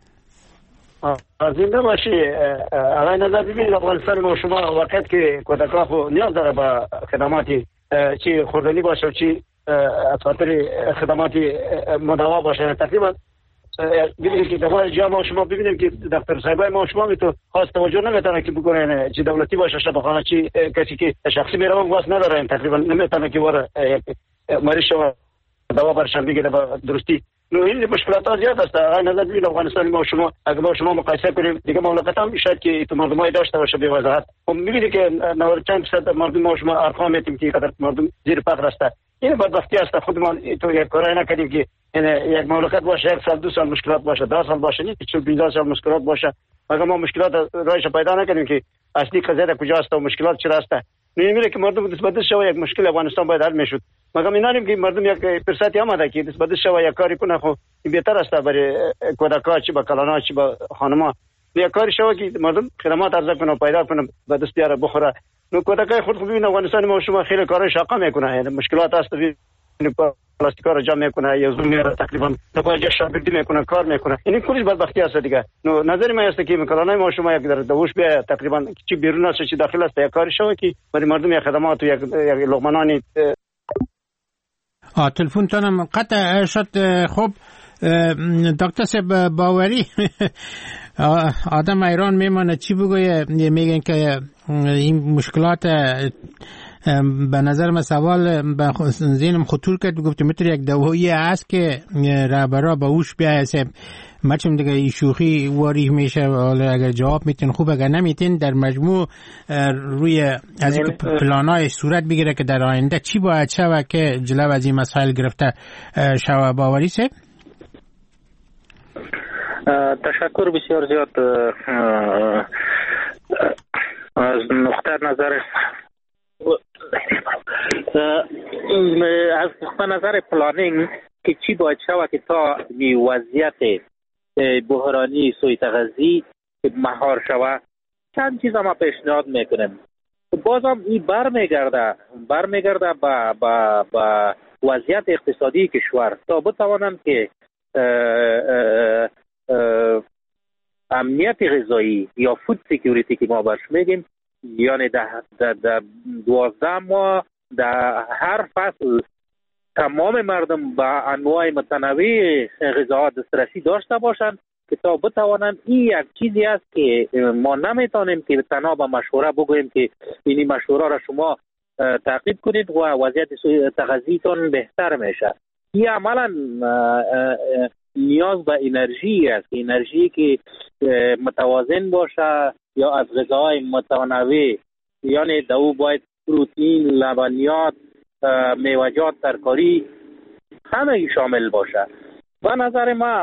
زنده باشی. آقای نظر ببینید، افغانستان ما شما وقت که کودکان خو نیاز داره به خدماتی چی خوردنی باشه چی از خاطر خدماتی مداوا باشه. تقریبا ببینید که دفعه جا ما شما ببینیم که دفتر صاحبای ما شما می تو خاص توجه نمیتونه که بکنه چی دولتی باشه شفاخانه چی کسی که شخصی میره واسه نداره، تقریبا نمیتونه که وره مریض شو دوا برشن بگیره با درستی. نو این مشکلات زیاد است. آقای نظر ببینید افغانستان ما شما اگه با شما مقایسه کنیم دیگه مملکت هم شاید که تو مردمای داشته باشه به وضاحت. خب میبینید که نود چند درصد مردم ما شما ارقام میتیم که قدر مردم زیر فقر است. این بدبختی است. خودمان تو یک کاری نکردیم که یعنی یک مملکت باشه یک سال دو سال مشکلات باشه، ده سال باشه، نه چون پنجاه سال مشکلات باشه. مگر ما مشکلات راهش پیدا نکردیم که اصلی قضیه کجاست و مشکلات چرا است. نمیره که مردم دست شو یک مشکل افغانستان باید حل میشد. مگر می‌دانیم که مردم یک فرصتی آمده که دست شو یک کاری کنه، خو بهتر است برای کودکان چی با کلانا چی با خانما یک کاری شو که مردم خدمات ارزش کنه پیدا کنه به دست بیاره بخوره. نو کودکای خود خوبی افغانستان ما شما خیلی کارای شاقه میکنه، یعنی مشکلات است. پلاستیکا رو جمع میکنه یا زوم میاره تقریبا تقاضا شاگردی میکنه کار میکنه. این کلیش بدبختی است دیگه. نو نظر من است که میکرانای ما شما یک در دوش به تقریبا چی بیرون است چی داخل است یک کاری شو که برای مردم یک خدمات و یک یک لقمانانی. آ تلفن تونم قطع شد. خب دکتر صاحب باوری آدم ایران میمونه چی بگویه، میگن که این مشکلات به نظر من سوال به ذهنم خطور کرد. گفتم میتونه یک دوایی هست که رهبرا به اوش بیایه سب مچم دیگه این شوخی واریح میشه. حالا اگر جواب میتین خوب، اگر نمیتین در مجموع روی از این پلانای صورت بگیره که در آینده چی باید شود که جلو از این مسائل گرفته شود. باوری سب تشکر بسیار زیاد از نقطه نظر از نقطه نظر پلانینگ که چی باید شود که تا وضعیت بحرانی سوی تغذی مهار شود. چند چیز ما پیشنهاد میکنیم. بازم این برمیگرده برمیگرده با با با وضعیت اقتصادی کشور تا بتوانند که امنیت غذایی یا فود سکیوریتی که ما برش میگیم، یعنی در دوازده ماه در هر فصل تمام مردم با انواع متنوع غذاها دسترسی داشته باشند که تا بتوانند. این یک چیزی است که ما نمیتونیم که تنها با مشوره بگوییم که این مشوره را شما تعقیب کنید و وضعیت تغذیتون بهتر میشه. این عملا نیاز به انرژی است، انرژی که متوازن باشه یا از غذاهای متنوع، یعنی دو باید پروتئین، لبنیات، میوه‌جات، ترکاری همه شامل باشه. و نظر ما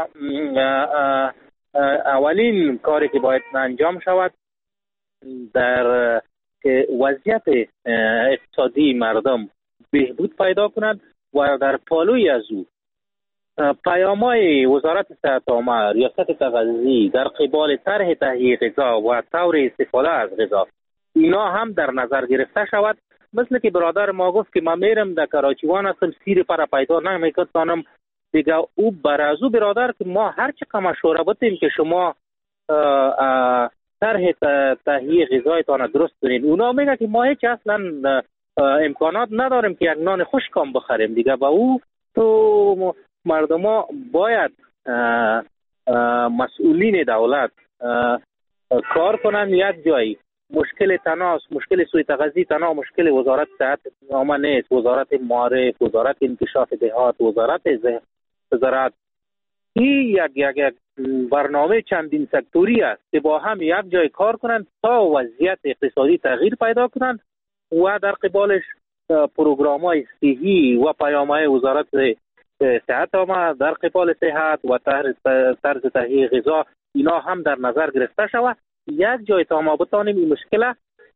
اولین کاری که باید انجام شود در وضعیت اقتصادی مردم بهبود پیدا کند و در پالوی از او پیام‌های وزارت صحت عامه، ریاست تغذی در قبال طرح تهیه غذا و طور استفاده از غذا اینا هم در نظر گرفته شود. مثل که برادر ما گفت که ما میرم در کراچیوان هستم سیر پر پیدا نمیکنم دیگه، او برازو برادر که ما هر چقدر مشوره بتیم که شما طرح تهیه غذایتان درست کنید، اونا میگه که ما هیچ اصلا امکانات نداریم که یک نان خشک هم بخریم دیگه. با او تو مردم ها باید اه اه مسئولین دولت کار کنن یک جایی. مشکل تنها مشکل سوی تغذی تنها مشکل وزارت صحت عامه نیست، وزارت معارف، وزارت انکشاف دهات، وزارت زراعت. این یک یک یک برنامه چندین سکتوری است که با هم یک جای کار کنند تا وضعیت اقتصادی تغییر پیدا کنند و در قبالش پروگرام های صحی و پیام‌های وزارت صحت عامه در قبال صحت و طرز تهیه غذا اینا هم در نظر گرفته شود. یک جای تا ما بتانیم این مشکل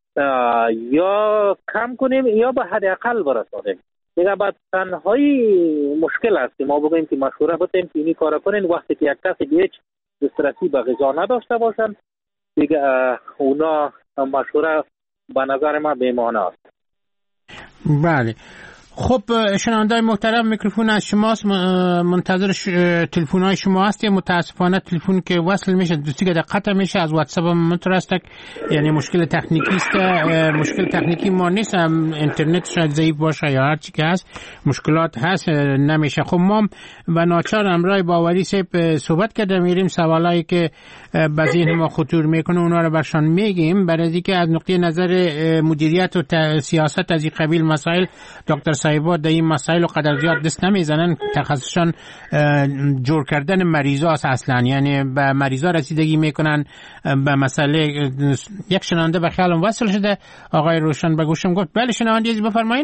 یا کم کنیم یا به حداقل برسانیم. دیگه بعد تنهایی مشکل است که ما بگیم که مشوره بتیم که اینی کار کنین وقتی که یک کسی به هیچ دسترسی به غذا نداشته باشن دیگه اونا مشوره به نظر ما بی‌معنی است. بله خب شنونده‌های محترم میکروفون از شماست، منتظر تلفن های شما هست. متاسفانه تلفن که وصل میشه دوستی که قطع میشه از واتساپ مترسته، یعنی مشکل تکنیکی است. مشکل تکنیکی ما نیست، اینترنت شاید ضعیف باشه یا هر چی که هست مشکلات هست نمیشه. خب ما و ناچار امرای باوری سیب صحبت کرده میریم سوالایی که به ذهن ما خطور میکنه اونا رو برشان میگیم، برای اینکه از نقطه نظر مدیریت و سیاست از این قبیل مسائل دکتر صاحبا در این مسائل و قدر زیاد دست نمیزنن. تخصصشان جور کردن مریضا است اصلا، یعنی به مریضا رسیدگی میکنن به مسئله. یک شنونده به خیالم وصل شده، آقای روشن به گوشم گفت. بله شنونده عزیز بفرمایید.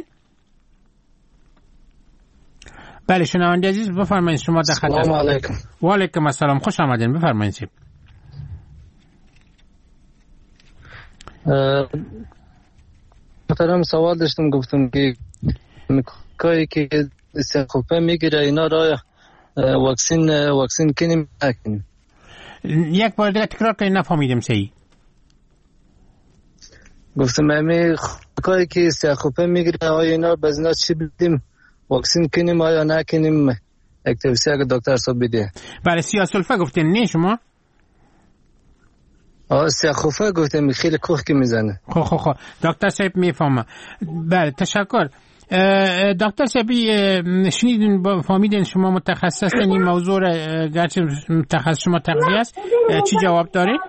بله شنونده عزیز بفرمایید، شما در خط. سلام علیکم. و علیکم السلام، خوش آمدین، بفرمایید. سیب محترم سوال داشتم، گفتم که کاری که استخوفه میگیره اینا را واکسین واکسین کنیم نکنیم. یک بار دیگه تکرار کنیم، نفهمیدم صحیح. گفتم امی کاری که استخوفه میگیره آیا اینا باز اینا چی بدیم، واکسین کنیم آیا نکنیم؟ یک توصیه اگه دکتر صاحب بده. بله سیاه‌سلفه گفتین نه شما؟ آه سیاه‌سلفه گفتم خیلی کوخ که میزنه. خب خب خب دکتر صاحب میفهمه. بله تشکر. دکتر صاحبی شنیدین فهمیدین شما متخصص هستین این موضوع گرچه متخصص شما تغذیه است، چی جواب دارید؟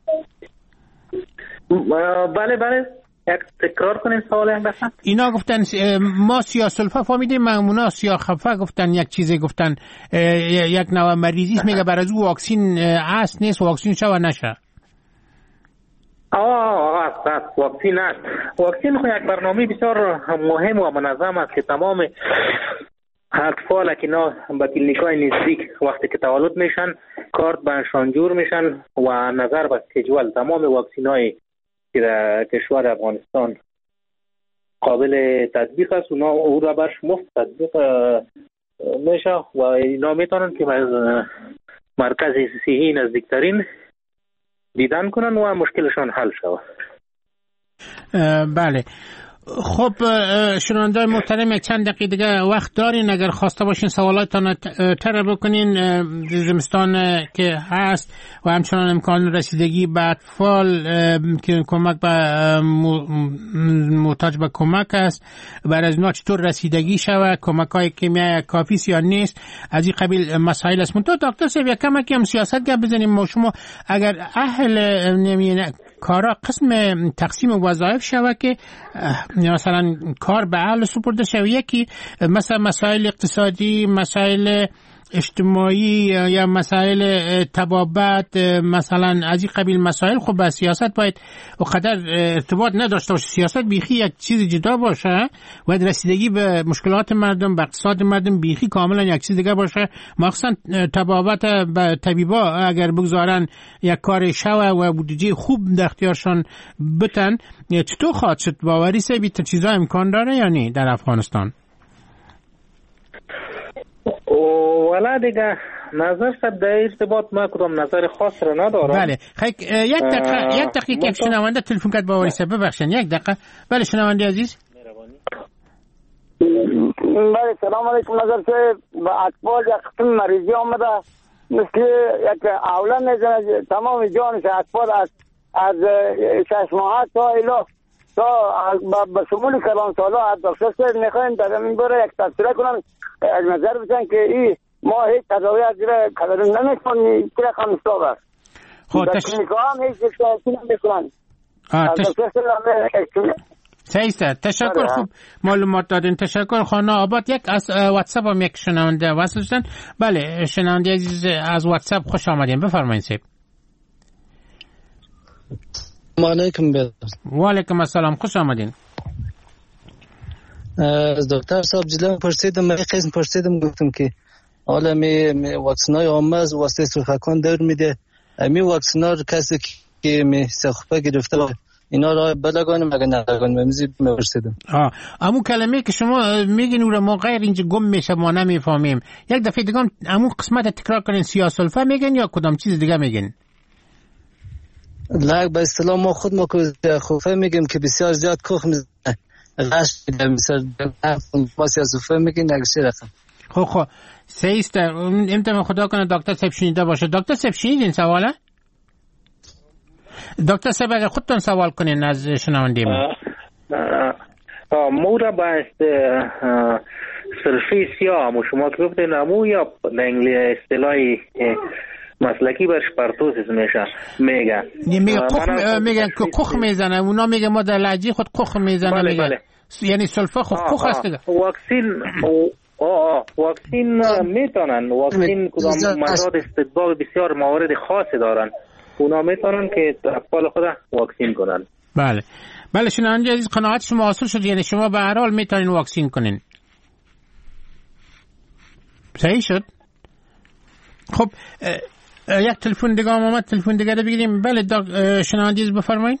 بله بله یک تکرار کنین سوال هم بسن. اینا گفتن ما سیاه‌سلفه فهمیدیم، اونا سیاه‌خفه گفتن یک چیزی گفتن یک نوع مریضی است، میگه برای او واکسین است نیست، واکسین شو نشه. آه است است واکسین است. واکسین خو یک برنامه بسیار مهم و منظم است که تمام اطفال که اینا به کلینیک‌های نزدیک وقتی که تولد میشن کارت بهشان جور میشن و نظر به اسکیجول تمام واکسین‌های که در کشور افغانستان قابل تطبیق است اونا او را برش مفت تطبیق میشه و اینا میتونن که مرکز صحی نزدیکترین دیدن کنن و مشکلشان حل شود. بله خب شنونده‌های محترم چند دقیقه دیگه وقت دارین، اگر خواسته باشین سوالاتتان طرح بکنین. زمستان که هست و همچنان امکان رسیدگی به اطفال که کمک به محتاج به کمک است، برای از اونا چطور رسیدگی شود، کمک‌های کیمیایی کافی یا نیست، از این قبیل مسائل است. منتها دکتر صاحب یک کمکی هم سیاست گپ بزنیم. ما شما اگر اهل نمی‌ینه کارا قسم تقسیم وظایف شود که مثلا کار به اهل سپرده شود، یکی مثلا مسائل اقتصادی، مسائل اجتماعی یا مسائل طبابت، مثلا از این قبیل مسائل خب با سیاست باید و قدر ارتباط نداشته باشه. سیاست بیخی یک چیز جدا باشه و رسیدگی به مشکلات مردم، به اقتصاد مردم بیخی کاملا یک چیز دیگه باشه. مخصوصا طبابت به طبیبا اگر بگذارن یک کار شوه و بودجه خوب در اختیارشان بتن، چطور خواهد شد؟ باوری سه بیت چیزا امکان داره یا نه در افغانستان؟ ولی دیگه نظر شد در ارتباط ما کدام نظر خاص را ندارم. بله خیلی یک دقیقه یک دقیقه یک شنونده تلفن کرد باوری سه، ببخشید یک دقیقه. بله شنونده عزیز. بله سلام علیکم. نظر صاحب با اطفال یک قسم مریضی آمده مثل یک اوله میزنه تمام جانش اطفال از از شش ماه تا الی تا به شمول کلان سالا دکتر صاحب میخواین در این باره یک تبصره کنم از نظر بزن که این ما هیچ تداوی از زیر کلارون نمیکنیم که رقم اصلاح است. خب تش... هم هیچ اکتشافی نمیکنن. سیسته تشکر. خوب معلومات دادین. تشکر. خانه آباد. یک از واتساپ هم یک شنونده وصل شدن. بله شنونده عزیز از واتساپ خوش آمدین. بفرمایید سیب. علیکم بله. و علیکم السلام. خوش آمدین. از دکتر صاحب جلوی پرسیدم، من قسم پرسیدم گفتم که حالا می, می واکسنای عامه از واسطه سرخکان دور میده، می واکسنا رو کسی که می سخفه گرفته اینا را بلگانم اگه نلگانم میزی میپرسیدم. آه امو کلمه که شما میگین او را ما غیر اینجا گم میشه ما نمیفهمیم، یک دفعه دیگه امو قسمت تکرار کنین. سیاسلفه میگن یا کدام چیز دیگه میگن؟ لا به اصطلاح ما خود ما که خوفه میگیم که بسیار زیاد کوخ میزنه غش میده مثلا ما سیاسلفه میگن نگشی رقم. خب خب سیسته امتحان خدا کنه دکتر صاحب شنیده باشه. دکتر صاحب شنیدین سواله؟ دکتر صاحب اگر خودتون سوال کنین از شنونده ما. مورا باید سلفی سیاه مو شما که گفتین امو یا انگلی اصطلاحی مسلکی برش پرتوسیس میشه میگه میگه کخ میگن که کخ میزنه اونا میگه ما در لهجه خود کخ میزنه. میگه بله. یعنی سلفه خود کخ هست دیگه. واکسین آه واکسین میتونن واکسین کدام مواد استدباغ بسیار موارد خاصی دارن اونا میتونن که اطفال خود واکسین کنن. بله بله شنونده عزیز قناعت شما حاصل شد، یعنی شما به هر حال میتونین واکسین کنین. صحیح شد. خب یک تلفن دیگه هم آمد، تلفن دیگه رو بگیریم. بله شنونده عزیز بفرمایید.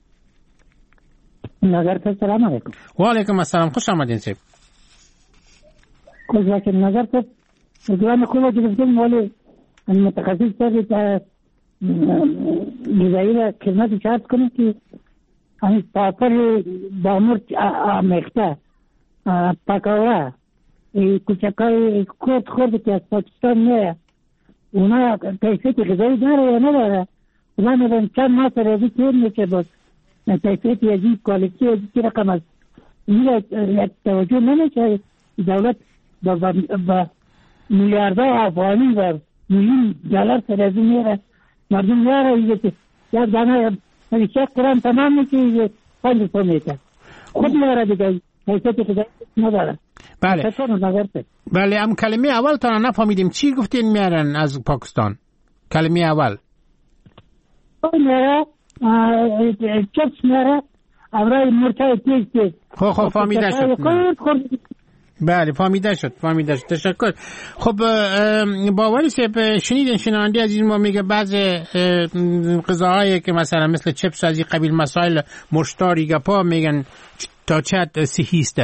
نظر پر سلام علیکم. و علیکم السلام. خوش آمدین سیب. خوش باشید. نظر پر دوام خوبه گرفتیم ولی متخصص تر غذایی را خدمت چارت کنیم که همین پاپر بامور آمیخته پاکاوه کوچکای کورد خورده که از پاکستان میره اونا کیفیت غذایی داره یا نداره؟ اونا میدن چند ماه سر ازی تیر میشه باز کیفیت یزی کوالیتی یزی که رقم از این توجه نمیشه. دولت با میلیاردهای افغانی و میلیون دلار سر ازی میره مردم یاره ایگه که یک دانه یک قرآن تمام میشه پنج سو میشه خود میاره دیگه حیثیت که نداره. بله بله ام کلمه اول تا نفهمیدیم چی گفتین میارن از پاکستان؟ کلمه اول میاره چپس میاره امرای مرچای تیز تیز. خب خب فهمیده شد. بله فهمیده شد فهمیده شد. تشکر. خب باوری سیب شنیدین شنونده عزیز ما میگه بعض غذاهایی که مثلا مثل چپس از این قبیل مسائل مشتاری گپا میگن تا چه حد صحیح است؟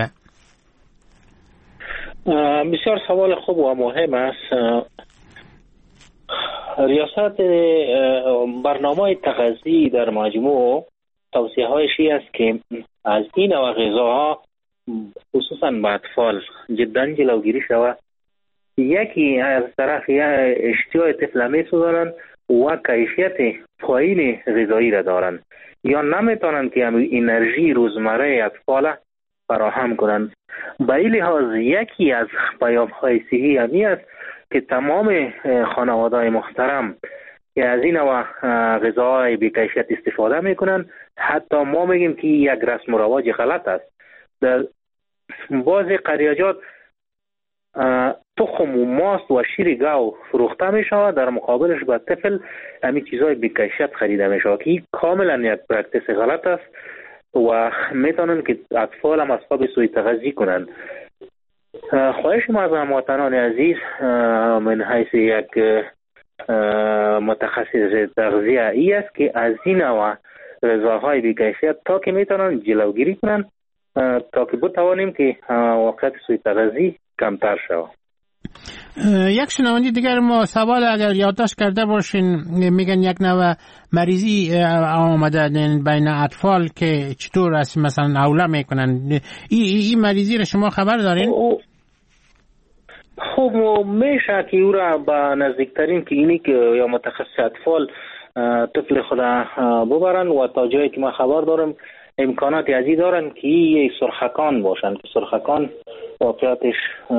بسیار سوال خوب و مهم است. ریاست برنامه تغذیه در مجموع توصیه هایش است که از این نوع غذاها خصوصا به اطفال جدا جلوگیری شود. یکی از طرف اشتیاق طفل میسوزانند و کیفیت پایین غذایی را دارند یا نمیتونند که انرژی روزمره اطفال فراهم کنند. به این لحاظ یکی از پیام های صحی همی است که تمام خانواده‌های محترم که از این نوع غذاهای بی کیفیت استفاده میکنند، حتی ما میگیم که یک رسم و رواج غلط است. در بعض قریاجات تخم و ماست و شیر گاو فروخته می شود، در مقابلش به طفل همین چیزهای بی کیفیت خریده می شود که کاملا یک پرکتیس غلط است و میتونن که اطفال هم اصحاب سوء تغذیه کنند. خواهش ما از هموطنان عزیز من حیث یک متخصص تغذیه ای است که از این نوع غذاهای بی کیفیت تا که میتونن جلوگیری کنند تا که بتوانیم که واقعیت سوء تغذیه کمتر شود. یک شنونده دیگر ما سوال اگر یادداشت کرده باشین میگن یک نوع مریضی آمده بین اطفال که چطور است مثلا اوله میکنن این ای مریضی رو شما خبر دارین؟ خب میشه که او را به نزدیکترین کلینیک یا متخصص اطفال طفل خود ببرن و تا جایی که ما خبر دارم امکانات ازی دارن که این سرخکان باشن که سرخکان واقعیتش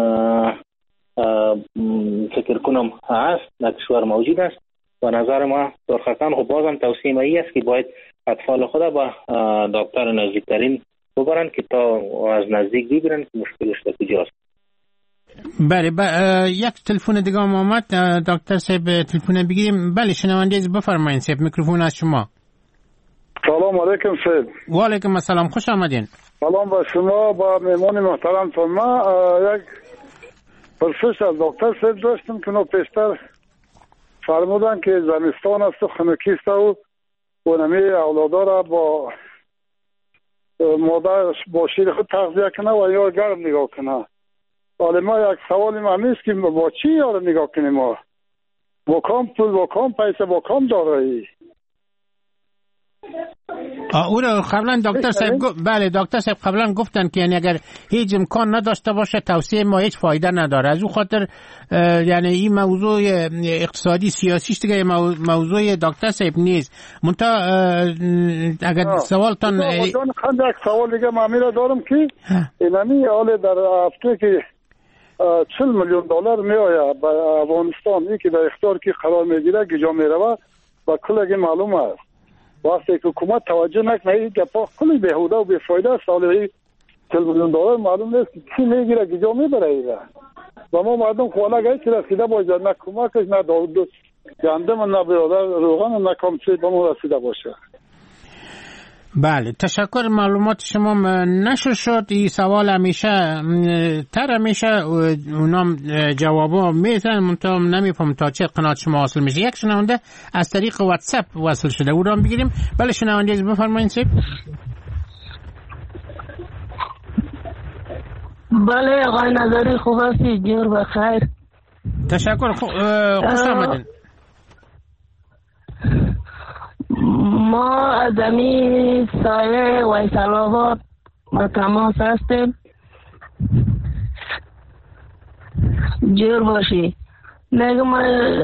فکر کنم هست در کشور موجود است و نظر ما سرخکان خب بازم توصیه ای است که باید اطفال خود با دکتر نزدیکترین ببرن که تا از نزدیک ببینن که مشکلش در کجاست. بله با یک تلفن دیگه هم آمد دکتر صاحب تلفن بگیریم. بله شنونده از بفرمایید صاحب میکروفون از شما. سلام علیکم صاحب. و علیکم السلام خوش آمدین. سلام با شما با مهمان محترم تو. ما یک پرسش از دکتر صاحب داشتم که نو پیشتر فرمودن که زمستان است و خنکی است و اونمی اولادا را با مادر با شیر خود تغذیه کنه و یا گرم نگاه کنه. حالا ما یک سوالی ما نیست که با چی یار نگاه کنیم ما؟ با کام پول با کام پیسه با کام دارایی؟ او را قبلا دکتر صاحب بله دکتر صاحب قبلا گفتن که یعنی اگر هیچ امکان نداشته باشه توصیه ما هیچ فایده نداره. از او خاطر یعنی این موضوع اقتصادی سیاسیش دیگه موضوع دکتر صاحب نیست. منتها اگر سوالتان خند یک سوال دیگه ما میره دارم که اینمی حال در هفته که چهل میلیون دلار میآید به افغانستان ای که در اختیار کی قرار میگیره گجا میروه و کلگی معلوم است. وقتی که حکومت توجه نکنه این گپا کلی بیهوده و بیفایده است. حالا چهل میلیون دلار معلوم نیست چی میگیره کجا میبره ایره و ما مردم خواله هیچ رسیده باشه نه کمکش نه داود گندم نه برادر روغن نه کامچه به ما رسیده باشه. بله تشکر. معلومات شما نشر شد. این سوال همیشه تر همیشه اونام جوابا میتن منتها نمیفهم تا چه قناعت شما حاصل میشه. یک شنونده از طریق واتساپ وصل شده او را بگیریم. بله شنونده بفرمایید سیب. بله آقای نظری خوب هستی جور بخیر. تشکر. خوش آمدین. ما از امی سایه ویسال آباد با تماس هستیم. جور باشی نگم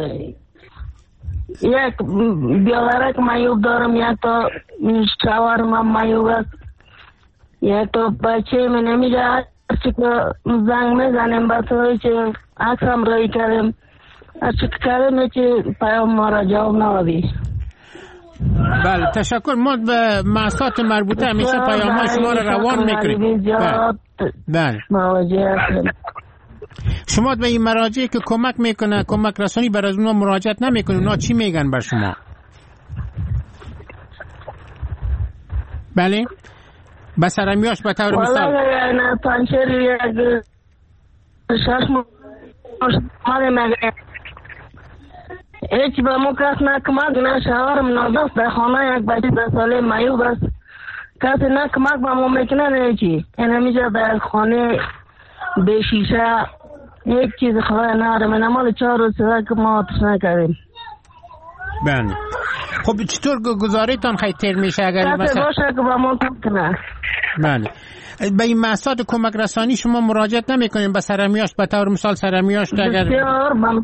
یک بیاورک مایوب دارم یک تا شاورما مایوب است یک تا بچه من نمیگه هرچی که زنگ میزنیم با توی که عکسم رای کردیم هرچی که کردیم که پیام ما را جواب نوابی. بله تشکر. ما به مؤسسات مربوطه همیشه پیام‌های شما را روان می‌کنیم. بله. شما به این مراجعی که کمک میکنه کمک رسانی بر از اونها مراجعت نمیکنه اونا چی میگن بر شما؟ بله بس رمیاش به طور مثال والله نه پنچر یک شش ماه مگه هیچ به مو کس نکمک نه شوهرم نادست در خانه یک بچه ده ساله معیوب است کسی نکمک به مو میکنه نه هیچی این همیشه در خانه به شیشه هیچ چیز خواهی ناره من مال چهار روز سوه که ما آتش نکردیم. بله خب چطور گزاریتان خیلی تیر میشه اگر کسی باشه که به ما کنه؟ بله به این مؤسسات کمک رسانی شما مراجعت نمی کنیم به سرمیاش به طور مثال سرمیاش که اگر بسیار من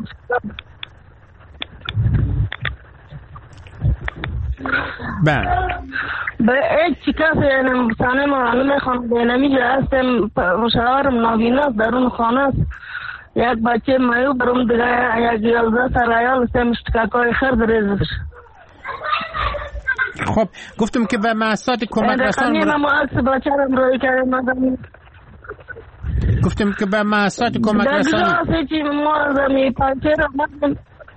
بله به هیچ کسی یعنی سانه ما نمیخوام به نمیجه هستم شوهرم نابینا در اون خانه است یک بچه مایو برم دیگه یک یلده سرایال استم اشتکاکای خرد ریزش. خب گفتم که به مؤسسات کمک رسانی من ما عکس بچه رم روی کردم گفتم که به مؤسسات کمک رسانی در دیگه چی ما زمی پنچه رم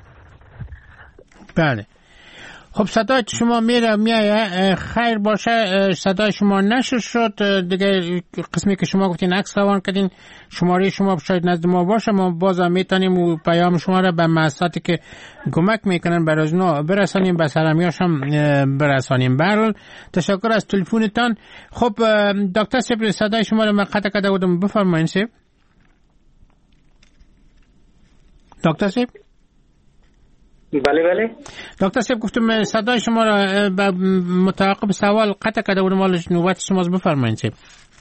بله. خب صدای شما میره میایه خیر باشه صدای شما نشر شد دیگه قسمی که شما گفتین عکس روان کردین شماره شما شاید نزد ما باشه ما بازم میتونیم و پیام شما را به مؤسساتی که کمک میکنن برای اونا برسانیم به سرمیاش هم برسانیم. برحال تشکر از تلفنتان. خب دکتر صاحب صدای شما را من قطع کرده بودم بفرمایید صاحب. دکتر صاحب بله بله دکتر صاحب گفتم صدای شما را متعاقب سوال قطع کرده بودم حالا نوبت شماست بفرمایید صاحب.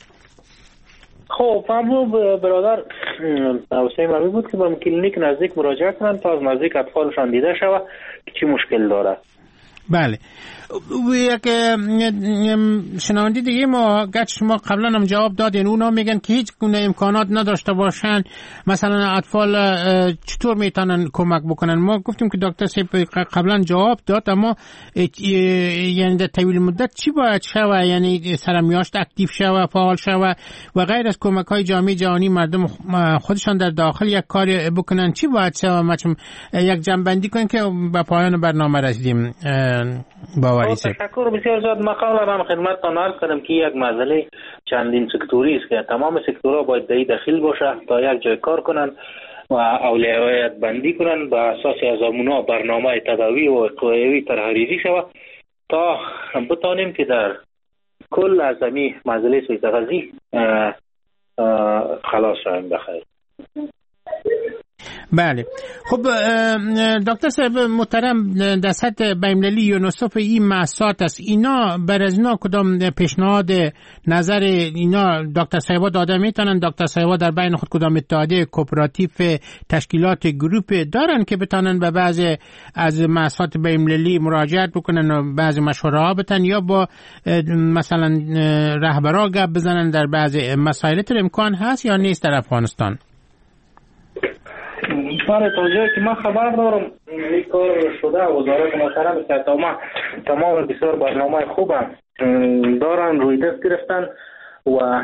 خب من برادر توصیه من بود که به کلینیک نزدیک مراجعه کنن تا از نزدیک اطفالشان دیده شود که چی مشکل داره. بله. یک شنونده دیگه ما گرچه شما قبلا هم جواب دادین، اونا میگن که هیچ گونه امکانات نداشته باشن، مثلا اطفال چطور میتونن کمک بکنن. ما گفتیم که دکتر صاحب قبلا جواب داد، اما یعنی در طویل مدت چی باید شوه؟ یعنی سرمیاشت اکتیو شوه، فعال شوه و غیر از کمک های جامعه جهانی مردم خودشان در داخل یک کار بکنن، چی باید شوه؟ ما یک جنبندی کنیم که به پایان برنامه رسیدیم. باوری سه تشکر بسیار زیاد. مقام را خدمتتان عرض کردم که یک مسئله چندین سکتوری است که تمام سکتورها باید در داخل باشه تا یک جای کار کنن و اولویت بندی کنن به اساس ازمونا برنامه تداوی و اقوایی تحریری شود تا بتانیم که در کل از این مسئله سوء تغذیه خلاص شویم بخیر. بله. خب دکتر صاحب محترم، در سطح بین‌المللی یونیسف این مؤسسات است، اینا بر از اینا کدام پیشنهاد نظر اینا دکتر صاحب داده میتونن؟ دکتر صاحب در بین خود کدام اتحادیه کوپراتیو تشکیلات گروپ دارن که بتونن به بعضی از مؤسسات بین‌المللی مراجعت بکنن و بعضی مشوره ها بدن، یا با مثلا رهبرا گپ بزنن در بعضی مسائل؟ تو امکان هست یا نیست در افغانستان؟ بله، تا جایی که من خبر دارم این کار شده. وزارت محترم که تمام تمام بسیار برنامه خوب دارن، روی دست گرفتن و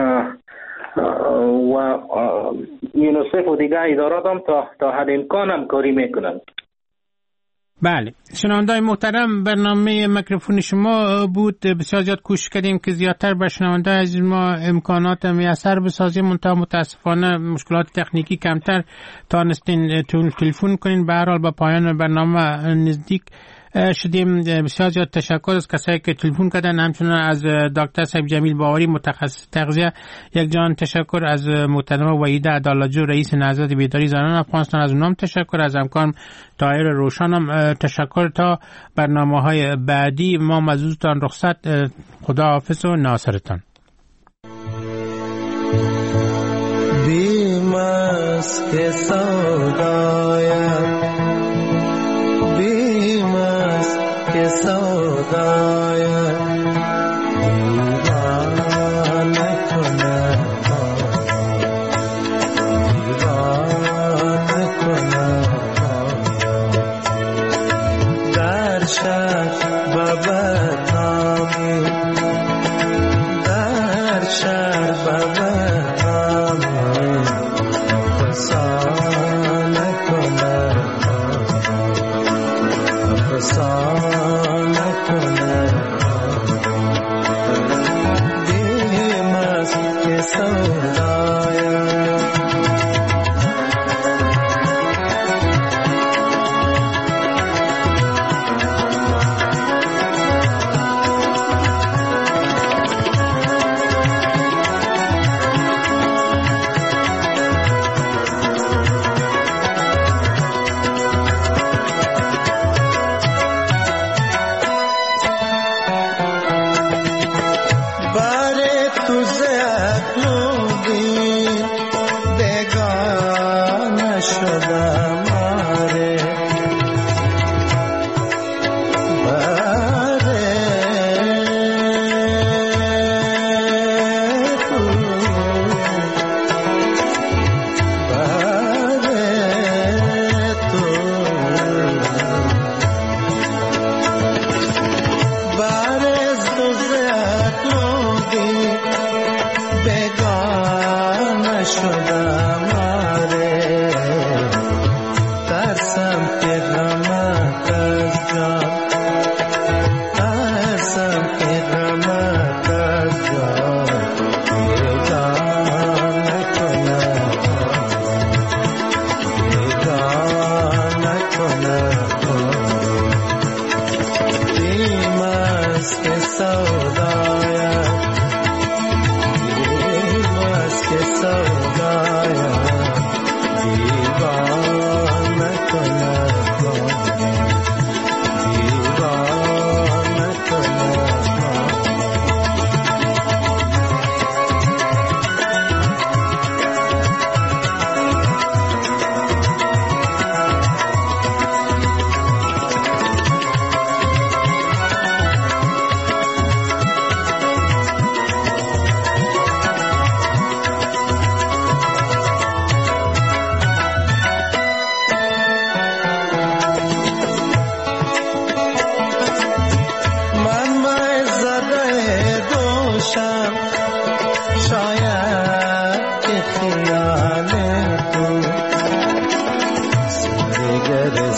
و یونیسف و دیگه ادارات هم تا تا حد امکان هم کاری میکنن. بله. شنونده‌های محترم، برنامه میکروفون شما بود. بسیار زیاد کوشش کردیم که زیادتر به شنونده از ما امکانات میسر بسازیم، منتها متاسفانه مشکلات تکنیکی کمتر تانستین تلفن کنین. به هر حال با پایان برنامه نزدیک شدیم. بسیار زیاد تشکر از کسایی که تلفن کردن، همچنان از دکتر صاحب جمیل باوری متخصص تغذیه، یک جان تشکر از محترمه وحیده عدالت‌جو رئیس نهضت بیداری زنان افغانستان، از اونم تشکر، از همکارم طاهر روشنم تشکر. تا برنامه‌های بعدی ما مزودتان رخصت. خدا حافظ و ناصرتان. بیمست که سودایم que saudaya divane kona divane kona dar shah baba tami dar shah baba tami fasana kona fasana شدم آره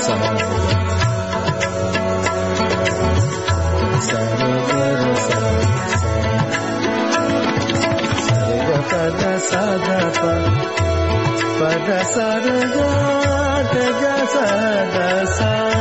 Pada sada ga ga sada sa